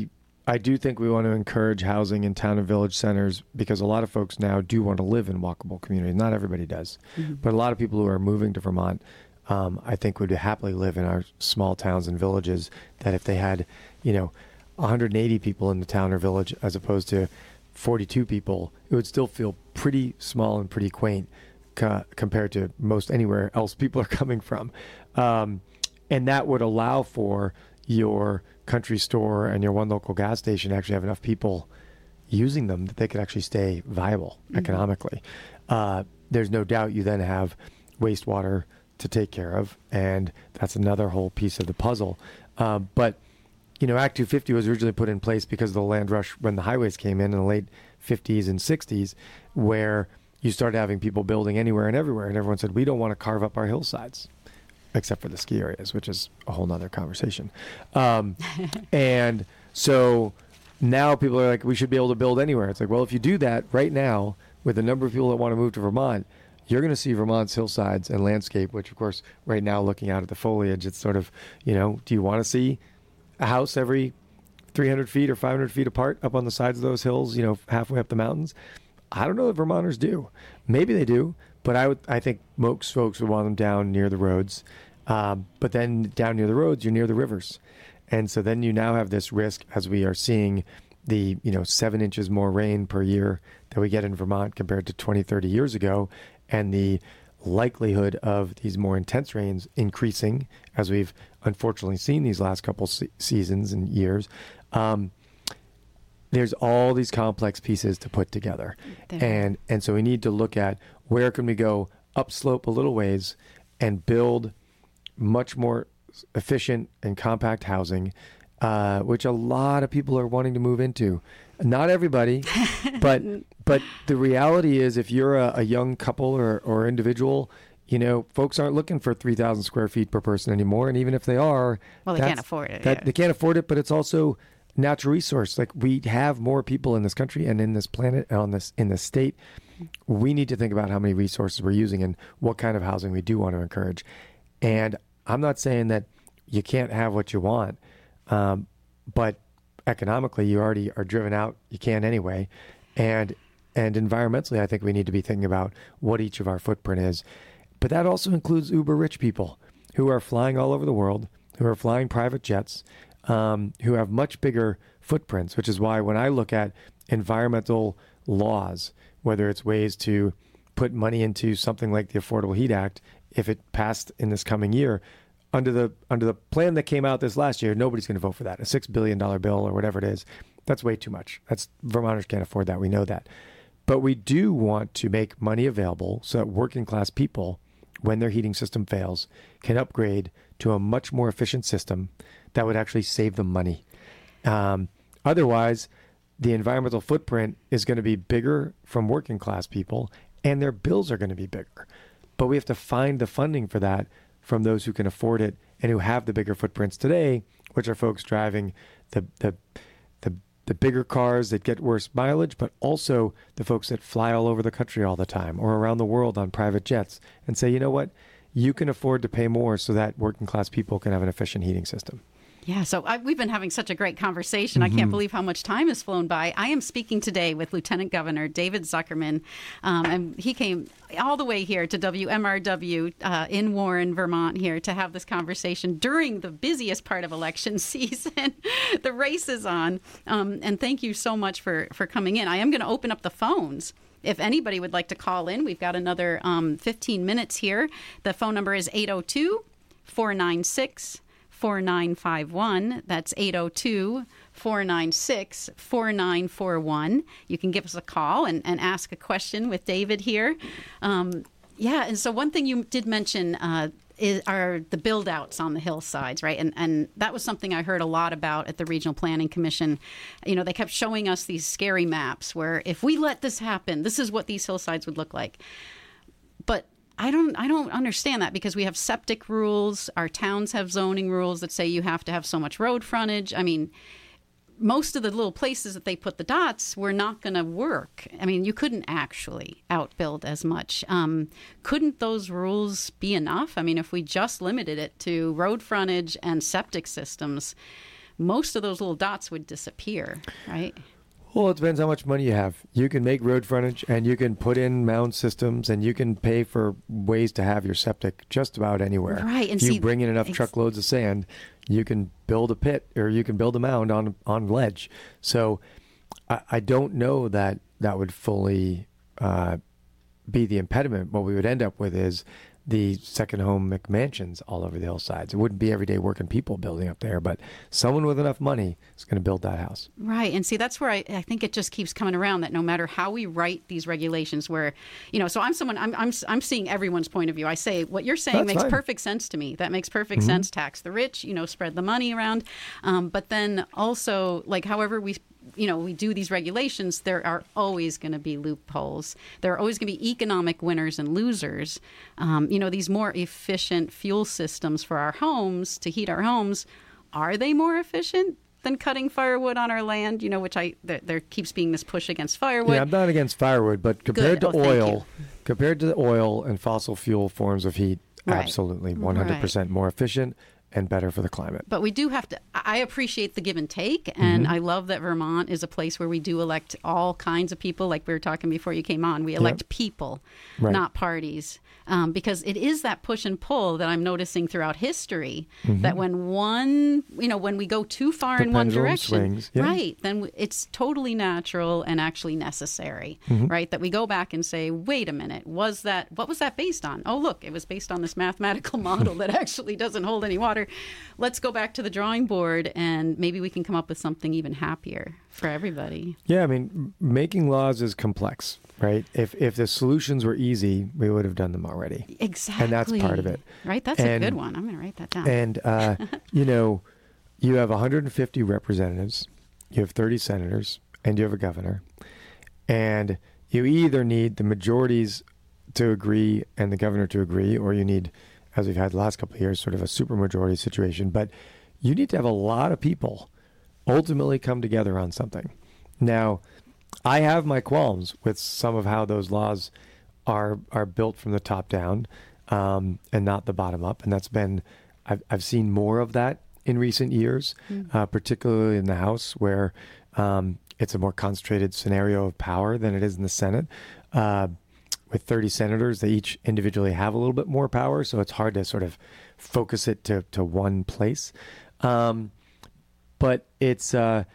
I do think we want to encourage housing in town and village centers because a lot of folks now do want to live in walkable communities. Not everybody does, mm-hmm. but a lot of people who are moving to Vermont, um, I think would happily live in our small towns and villages that if they had, you know, one hundred eighty people in the town or village as opposed to forty-two people, it would still feel pretty small and pretty quaint co- compared to most anywhere else people are coming from. Um, and that would allow for your country store and your one local gas station actually have enough people using them that they could actually stay viable mm-hmm. economically. Uh, there's no doubt you then have wastewater to take care of, and that's another whole piece of the puzzle. Uh, but, you know, Act two fifty was originally put in place because of the land rush when the highways came in in the late fifties and sixties, where you started having people building anywhere and everywhere, and everyone said, we don't want to carve up our hillsides. Except for the ski areas, which is a whole nother conversation. Um, and so now people are like, we should be able to build anywhere. It's like, well, if you do that right now with the number of people that want to move to Vermont, you're going to see Vermont's hillsides and landscape, which of course, right now looking out at the foliage, it's sort of, you know, do you want to see a house every three hundred feet or five hundred feet apart up on the sides of those hills, you know, halfway up the mountains? I don't know if Vermonters do. Maybe they do. But I would, I think most folks would want them down near the roads. Um, but then down near the roads, you're near the rivers. And so then you now have this risk as we are seeing the, you know, seven inches more rain per year that we get in Vermont compared to twenty, thirty years ago. And the likelihood of these more intense rains increasing as we've unfortunately seen these last couple se- seasons and years. Um, there's all these complex pieces to put together. There. And, and so we need to look at where can we go upslope a little ways and build much more efficient and compact housing, uh, which a lot of people are wanting to move into. Not everybody, but but the reality is if you're a, a young couple or, or individual, you know, folks aren't looking for three thousand square feet per person anymore. And even if they are, well, they can't afford it. That, yeah. They can't afford it, but it's also natural resource. Like we have more people in this country and in this planet and on this in this state. We need to think about how many resources we're using and what kind of housing we do want to encourage. And I'm not saying that you can't have what you want, um, but economically you already are driven out. You can anyway. And and environmentally, I think we need to be thinking about what each of our footprint is. But that also includes uber rich people who are flying all over the world, who are flying private jets, um, who have much bigger footprints, which is why when I look at environmental laws, whether it's ways to put money into something like the Affordable Heat Act, if it passed in this coming year, under the under the plan that came out this last year, nobody's going to vote for that. A six billion dollars bill or whatever it is, that's way too much. That's Vermonters can't afford that. We know that. But we do want to make money available so that working class people, when their heating system fails, can upgrade to a much more efficient system that would actually save them money. Um, otherwise, the environmental footprint is going to be bigger from working class people, and their bills are going to be bigger. But we have to find the funding for that from those who can afford it and who have the bigger footprints today, which are folks driving the the the, the bigger cars that get worse mileage, but also the folks that fly all over the country all the time or around the world on private jets and say, you know what, you can afford to pay more so that working class people can have an efficient heating system. Yeah, so I, we've been having such a great conversation. Mm-hmm. I can't believe how much time has flown by. I am speaking today with Lieutenant Governor David Zuckerman, um, and he came all the way here to W M R W uh, in Warren, Vermont, here to have this conversation during the busiest part of election season. The race is on, um, and thank you so much for, for coming in. I am going to open up the phones. If anybody would like to call in, we've got another um, fifteen minutes here. The phone number is eight oh two, four nine six, four nine five one. That's eight oh two, four nine six, four nine four one. You can give us a call and, and ask a question with David here. Um, yeah, and so one thing you did mention uh, is, are the build-outs on the hillsides, right? And and that was something I heard a lot about at the Regional Planning Commission. You know, they kept showing us these scary maps where if we let this happen, this is what these hillsides would look like. But I don't I don't understand that because we have septic rules. Our towns have zoning rules that say you have to have so much road frontage. I mean, most of the little places that they put the dots were not going to work. I mean, you couldn't actually outbuild as much. Um, couldn't those rules be enough? I mean, if we just limited it to road frontage and septic systems, most of those little dots would disappear, right? Well, it depends how much money you have. You can make road frontage, and you can put in mound systems, and you can pay for ways to have your septic just about anywhere. Right. And if you see, bring in enough ex- truckloads of sand, you can build a pit, or you can build a mound on on ledge. So I, I don't know that that would fully uh, be the impediment. What we would end up with is the second home McMansions all over the hillsides. It wouldn't be everyday working people building up there, but someone with enough money is going to build that house. Right. And see, that's where I, I think it just keeps coming around that no matter how we write these regulations where, you know, so I'm someone, I'm I'm, I'm seeing everyone's point of view. I say, what you're saying That's makes fine. perfect sense to me. That makes perfect Mm-hmm. sense. Tax the rich, you know, spread the money around. Um, but then also, like, however we you know, we do these regulations, there are always going to be loopholes. There are always going to be economic winners and losers. Um, you know, these more efficient fuel systems for our homes to heat our homes, are they more efficient than cutting firewood on our land? You know, which I there, there keeps being this push against firewood. Yeah, I'm not against firewood, but compared Good. to Oh, thank oil, compared to the oil and fossil fuel forms of heat, Right. absolutely one hundred percent more efficient and better for the climate. But we do have to, I appreciate the give and take. And I love that Vermont is a place where we do elect all kinds of people. Like we were talking before you came on, we elect Yep. people, Right. not parties. Um, because it is that push and pull that I'm noticing throughout history that when one, you know, when we go too far The in one pendulum direction, swings, yeah. right, then w- it's totally natural and actually necessary, Mm-hmm. right? That we go back and say, wait a minute, was that, what was that based on? Oh, look, it was based on this mathematical model that actually doesn't hold any water. Let's go back to the drawing board and maybe we can come up with something even happier for everybody. Yeah, I mean, m- making laws is complex, right? If if the solutions were easy, we would have done them already. Exactly. And that's part of it. Right? That's And- a good one. I'm going to write that down. And, uh, you know, you have one hundred fifty representatives, you have thirty senators, and you have a governor. And you either need the majorities to agree and the governor to agree, or you need, as we've had the last couple of years, sort of a supermajority situation. But you need to have a lot of people ultimately come together on something. Now, I have my qualms with some of how those laws are are built from the top down um, and not the bottom up, and that's been I've I've seen more of that in recent years, Mm. uh, particularly in the House, where um, it's a more concentrated scenario of power than it is in the Senate. Uh, with thirty senators, they each individually have a little bit more power, so it's hard to sort of focus it to to one place. Um, but it's uh,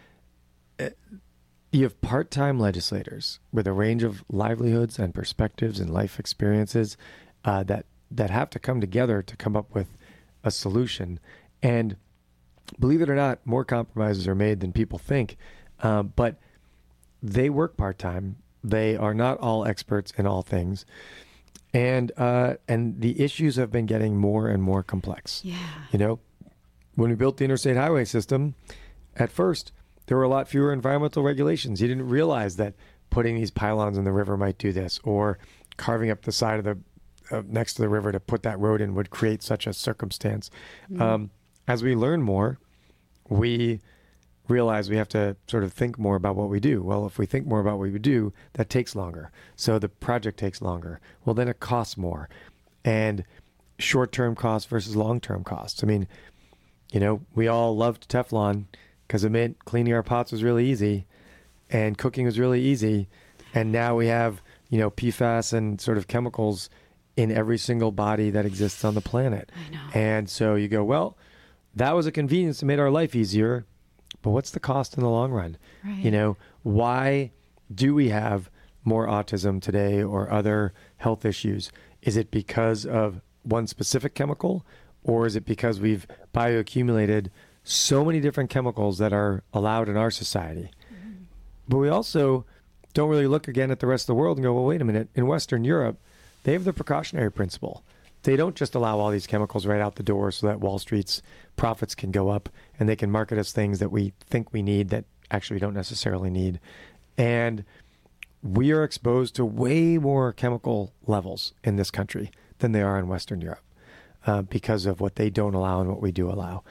you have part-time legislators with a range of livelihoods and perspectives and life experiences uh, that that have to come together to come up with a solution. And believe it or not, more compromises are made than people think. Uh, but they work part-time. They are not all experts in all things. And uh, and the issues have been getting more and more complex. Yeah. You know, when we built the interstate highway system, at first, there were a lot fewer environmental regulations. You didn't realize that putting these pylons in the river might do this, or carving up the side of the uh, next to the river to put that road in would create such a circumstance. Mm. Um, as we learn more, we realize we have to sort of think more about what we do. Well, if we think more about what we do, that takes longer. So the project takes longer. Well, then it costs more. And short-term costs versus long-term costs. I mean, you know, we all loved Teflon because it meant cleaning our pots was really easy and cooking was really easy. And now we have, you know, P FAS and sort of chemicals in every single body that exists on the planet. I know. And so you go, well, that was a convenience that made our life easier, but what's the cost in the long run? Right. You know, why do we have more autism today or other health issues? Is it because of one specific chemical, or is it because we've bioaccumulated so many different chemicals that are allowed in our society? Mm-hmm. But we also don't really look again at the rest of the world and go, well, wait a minute. In Western Europe, they have the precautionary principle. They don't just allow all these chemicals right out the door so that Wall Street's profits can go up and they can market us things that we think we need that actually we don't necessarily need. And we are exposed to way more chemical levels in this country than they are in Western Europe uh, because of what they don't allow and what we do allow.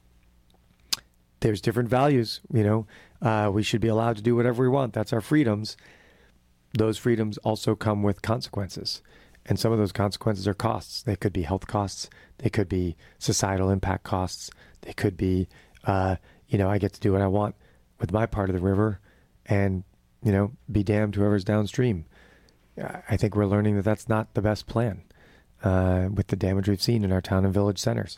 There's different values, you know. Uh, we should be allowed to do whatever we want. That's our freedoms. Those freedoms also come with consequences. And some of those consequences are costs. They could be health costs. They could be societal impact costs. They could be, uh, you know, I get to do what I want with my part of the river and, you know, be damned whoever's downstream. I think we're learning that that's not the best plan uh, with the damage we've seen in our town and village centers.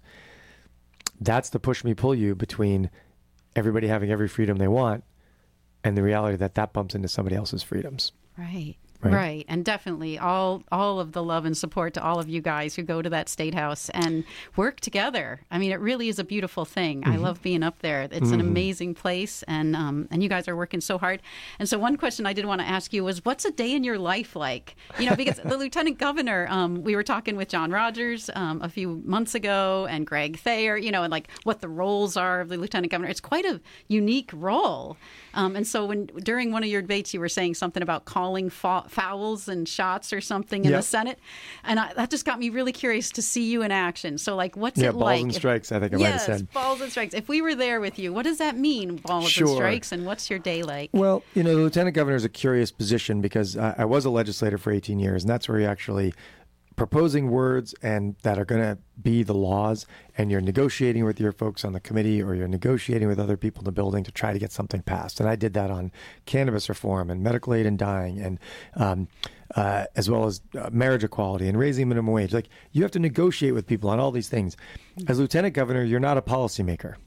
That's the push me pull you between everybody having every freedom they want and the reality that that bumps into somebody else's freedoms. Right. Right. Right. And definitely all all of the love and support to all of you guys who go to that State House and work together. I mean, it really is a beautiful thing. Mm-hmm. I love being up there. It's mm-hmm. an amazing place. And um, and you guys are working so hard. And so one question I did want to ask you was, what's a day in your life like? You know, because the Lieutenant Governor, um, we were talking with John Rogers um, a few months ago and Greg Thayer, you know, and like what the roles are of the Lieutenant Governor. It's quite a unique role. Um, and so when during one of your debates, you were saying something about calling fa- fouls and shots or something in yep. the Senate. And I, that just got me really curious to see you in action. So like, what's yeah, it balls like? and if, strikes, I think I yes, might have said. balls and strikes. If we were there with you, what does that mean, balls sure. and strikes? And what's your day like? Well, you know, the Lieutenant Governor is a curious position because uh, I was a legislator for eighteen years, and that's where you actually proposing words and that are going to be the laws, and you're negotiating with your folks on the committee or you're negotiating with other people in the building to try to get something passed. And I did that on cannabis reform and medical aid and dying, and um, uh, as well as uh, marriage equality and raising minimum wage. Like, you have to negotiate with people on all these things. As Lieutenant Governor, you're not a policymaker,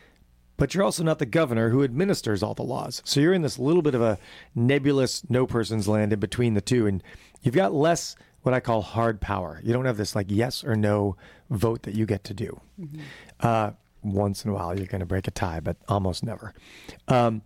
but you're also not the governor who administers all the laws. So you're in this little bit of a nebulous no person's land in between the two, and you've got less what I call hard power. You don't have this like yes or no vote that you get to do. Mm-hmm. Uh, once in a while, you're going to break a tie, but almost never. Um,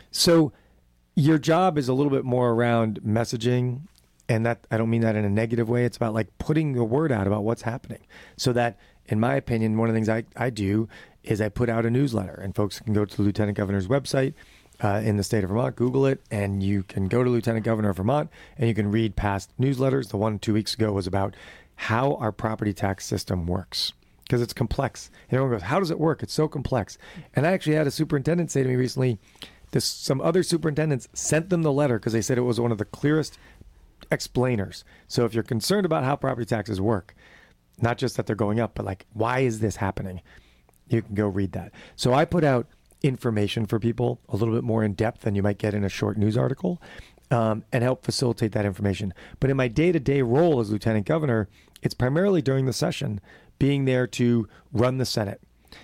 so your job is a little bit more around messaging, and that I don't mean that in a negative way. It's about like putting the word out about what's happening, so that, in my opinion, one of the things I, I do is I put out a newsletter, and folks can go to the Lieutenant Governor's website uh, in the state of Vermont, Google it, and you can go to Lieutenant Governor of Vermont, and you can read past newsletters. The one two weeks ago was about how our property tax system works, because it's complex. And everyone goes, how does it work? It's so complex. And I actually had a superintendent say to me recently, this, some other superintendents sent them the letter because they said it was one of the clearest explainers. So if you're concerned about how property taxes work, not just that they're going up, but like, why is this happening? You can go read that. So I put out information for people a little bit more in depth than you might get in a short news article, um, and help facilitate that information. But in my day-to-day role as Lieutenant Governor, it's primarily during the session, being there to run the Senate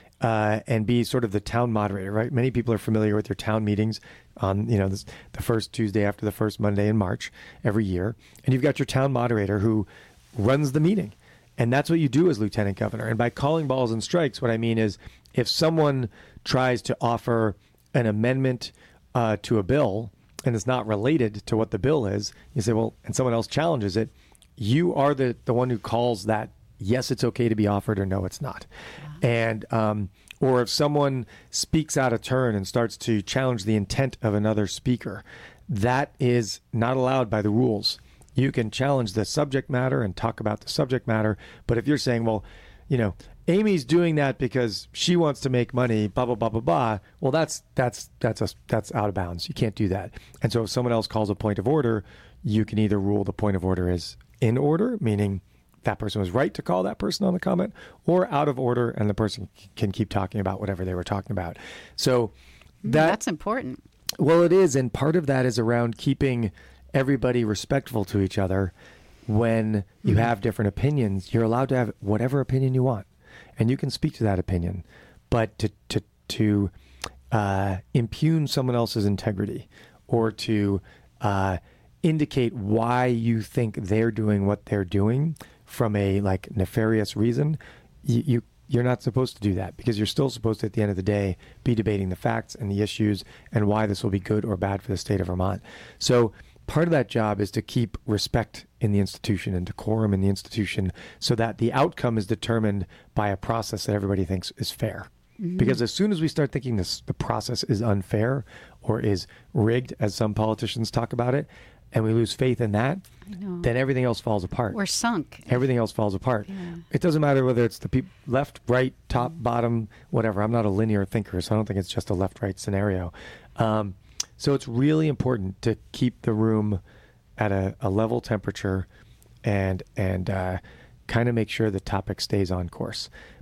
uh, and be sort of the town moderator, right? Many people are familiar with your town meetings on, you know, this, the first Tuesday after the first Monday in March every year. And you've got your town moderator who runs the meeting. And that's what you do as Lieutenant Governor. And by calling balls and strikes, what I mean is if someone tries to offer an amendment uh, to a bill and it's not related to what the bill is, you say, well, and someone else challenges it, you are the, the one who calls that, yes, it's okay to be offered, or no, it's not. Wow. And um, or if someone speaks out of turn and starts to challenge the intent of another speaker, that is not allowed by the rules. You can challenge the subject matter and talk about the subject matter. But if you're saying, well, you know, Amy's doing that because she wants to make money, blah, blah, blah, blah, blah. Well, that's that's that's a, that's out of bounds. You can't do that. And so if someone else calls a point of order, you can either rule the point of order is in order, meaning that person was right to call that person on the comment, or out of order, and the person can keep talking about whatever they were talking about. So that, that's important. Well, it is. And part of that is around keeping everybody respectful to each other. When you mm-hmm. have different opinions, you're allowed to have whatever opinion you want, and you can speak to that opinion. But to to to uh, impugn someone else's integrity, or to uh, indicate why you think they're doing what they're doing from a like nefarious reason, you, you you're not supposed to do that, because you're still supposed to, at the end of the day, be debating the facts and the issues and why this will be good or bad for the state of Vermont. So part of that job is to keep respect in the institution and decorum in the institution, so that the outcome is determined by a process that everybody thinks is fair. Mm-hmm. Because as soon as we start thinking this, the process is unfair or is rigged, as some politicians talk about it, and we lose faith in that, then everything else falls apart. We're sunk. Everything else falls apart. Yeah. It doesn't matter whether it's the peop- left, right, top, bottom, whatever. I'm not a linear thinker, so I don't think it's just a left-right scenario. Um, so it's really important to keep the room at a, a level temperature and and uh, kind of make sure the topic stays on course.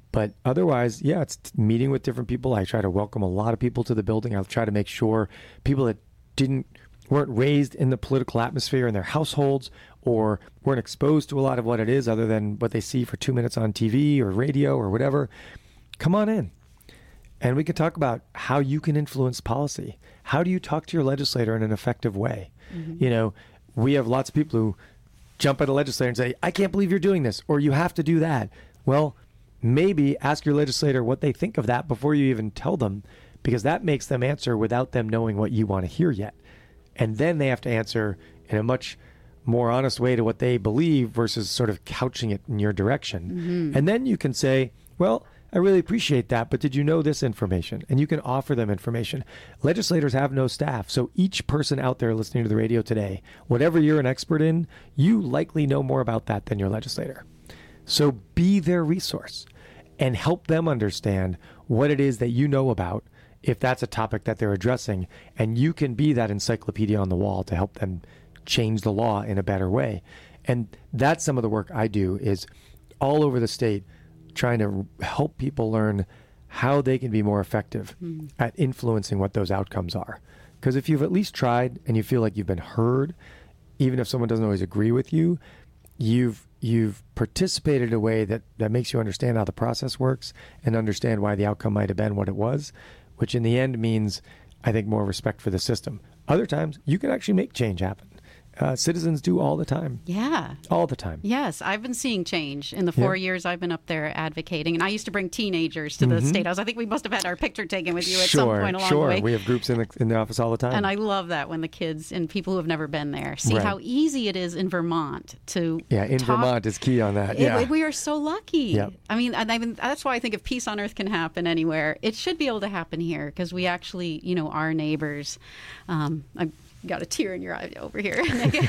But otherwise, yeah, it's meeting with different people. I try to welcome a lot of people to the building. I'll try to make sure people that didn't weren't raised in the political atmosphere in their households or weren't exposed to a lot of what it is other than what they see for two minutes on T V or radio or whatever, come on in. And we can talk about how you can influence policy. How do you talk to your legislator in an effective way? Mm-hmm. You know, we have lots of people who jump at a legislator and say, I can't believe you're doing this, or you have to do that. Well, maybe ask your legislator what they think of that before you even tell them, because that makes them answer without them knowing what you want to hear yet. And then they have to answer in a much more honest way to what they believe versus sort of couching it in your direction. Mm-hmm. And then you can say, well, I really appreciate that, but did you know this information? And you can offer them information. Legislators have no staff, so each person out there listening to the radio today, whatever you're an expert in, you likely know more about that than your legislator. So be their resource and help them understand what it is that you know about if that's a topic that they're addressing, and you can be that encyclopedia on the wall to help them change the law in a better way. And that's some of the work I do, is all over the state trying to help people learn how they can be more effective mm. at influencing what those outcomes are. Because if you've at least tried and you feel like you've been heard, even if someone doesn't always agree with you, you've you've participated in a way that, that makes you understand how the process works and understand why the outcome might have been what it was, which in the end means, I think, more respect for the system. Other times, you can actually make change happen. Uh, citizens do all the time. Yeah. All the time. Yes. I've been seeing change in the four yeah. years I've been up there advocating. And I used to bring teenagers to the mm-hmm. State House. I think we must have had our picture taken with you at sure, some point along sure. the way. We have groups in the, in the office all the time. And I love that when the kids and people who have never been there see right. how easy it is in Vermont to Yeah, in talk. Vermont is key on that. It, yeah. we are so lucky. Yep. I mean, and I mean, that's why I think if peace on earth can happen anywhere, it should be able to happen here, because we actually, you know, are neighbors. Um, I got a tear in your eye over here.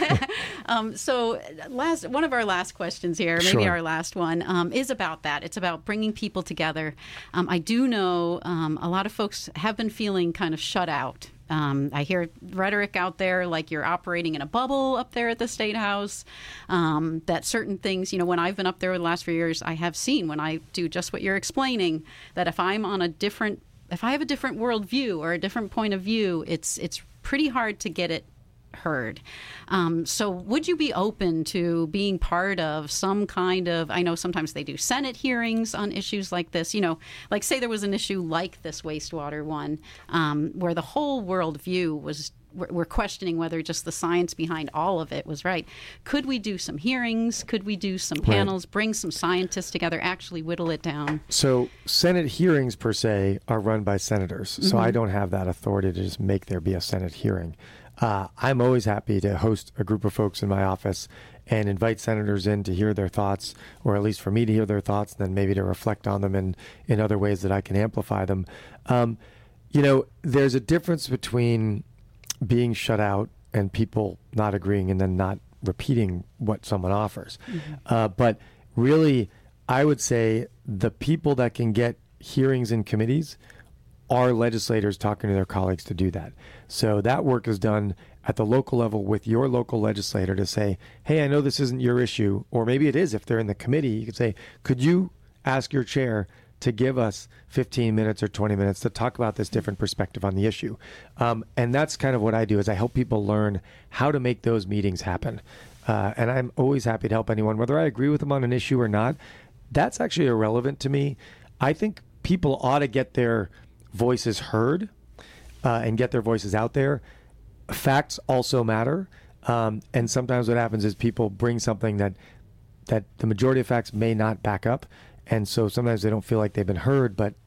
um, so last one of our last questions here, maybe sure. our last one, um, is about that. It's about bringing people together. Um, I do know um, a lot of folks have been feeling kind of shut out. Um, I hear rhetoric out there like you're operating in a bubble up there at the State House, um, that certain things, you know, when I've been up there the last few years, I have seen when I do just what you're explaining, that if I'm on a different, if I have a different worldview or a different point of view, it's it's pretty hard to get it heard. Um, so would you be open to being part of some kind of, I know sometimes they do Senate hearings on issues like this, you know, like say there was an issue like this wastewater one, um, where the whole worldview was, we're questioning whether just the science behind all of it was right. Could we do some hearings? Could we do some panels, right. bring some scientists together, actually whittle it down? So Senate hearings per se are run by senators. Mm-hmm. So I don't have that authority to just make there be a Senate hearing. Uh, I'm always happy to host a group of folks in my office and invite senators in to hear their thoughts, or at least for me to hear their thoughts, and then maybe to reflect on them in, in other ways that I can amplify them. Um, you know, there's a difference between being shut out and people not agreeing and then not repeating what someone offers. Mm-hmm. Uh, but really, I would say the people that can get hearings in committees are legislators talking to their colleagues to do that. So that work is done at the local level with your local legislator to say, hey, I know this isn't your issue, or maybe it is if they're in the committee. You could say, could you ask your chair to give us fifteen minutes or twenty minutes to talk about this different perspective on the issue. Um, and that's kind of what I do, is I help people learn how to make those meetings happen. Uh, and I'm always happy to help anyone, whether I agree with them on an issue or not. That's actually irrelevant to me. I think people ought to get their voices heard uh, and get their voices out there. Facts also matter. Um, and sometimes what happens is people bring something that that the majority of facts may not back up. And so sometimes they don't feel like they've been heard, but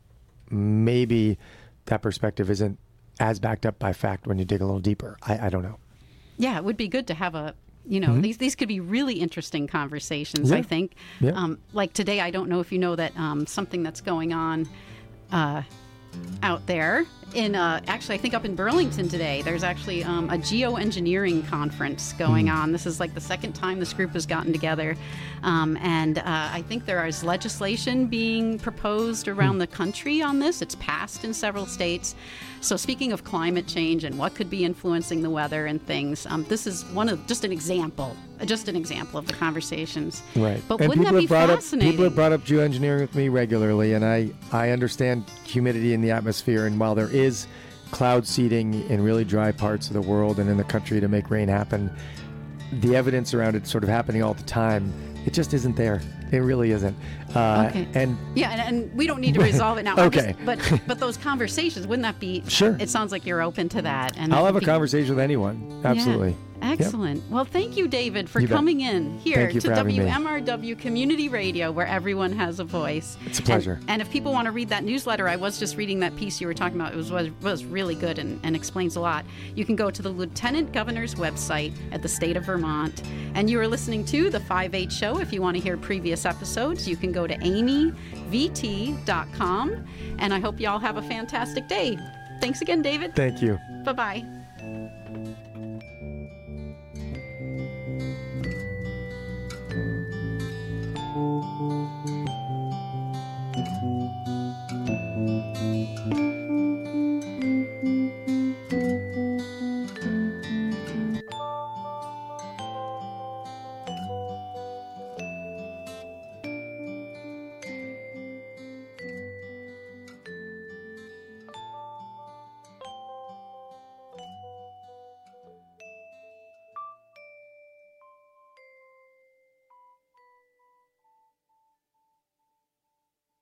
maybe that perspective isn't as backed up by fact when you dig a little deeper. I, I don't know. Yeah, it would be good to have a, you know, mm-hmm. these these could be really interesting conversations, yeah. I think. Yeah. Um, like today, I don't know if you know that um, something that's going on uh, out there in uh, actually, I think up in Burlington today, there's actually um, a geoengineering conference going mm. on. This is like the second time this group has gotten together. Um, and uh, I think there is legislation being proposed around mm. the country on this. It's passed in several states. So speaking of climate change and what could be influencing the weather and things, um, this is one of just an example, just an example of the conversations. Right. But and wouldn't that be fascinating? Up, people have brought up geoengineering with me regularly, and I, I understand humidity in the atmosphere, and while there is cloud seeding in really dry parts of the world and in the country to make rain happen, the evidence around it sort of happening all the time, it just isn't there. It really isn't. Uh, okay. And yeah, and, and we don't need to resolve it now. Okay. Just, but but those conversations, wouldn't that be? Sure. It sounds like you're open to that. And I'll have a be, conversation with anyone. Absolutely. Yeah. Excellent. Yep. Well, thank you, David, for you coming bet. in here to W M R W Community Radio, where everyone has a voice. It's a pleasure. And, and if people want to read that newsletter, I was just reading that piece you were talking about. It was was, was really good and, and explains a lot. You can go to the Lieutenant Governor's website at the state of Vermont. And you are listening to The five H Show. If you want to hear previous episodes, you can go to amy v t dot com. And I hope you all have a fantastic day. Thanks again, David. Thank you. Bye-bye.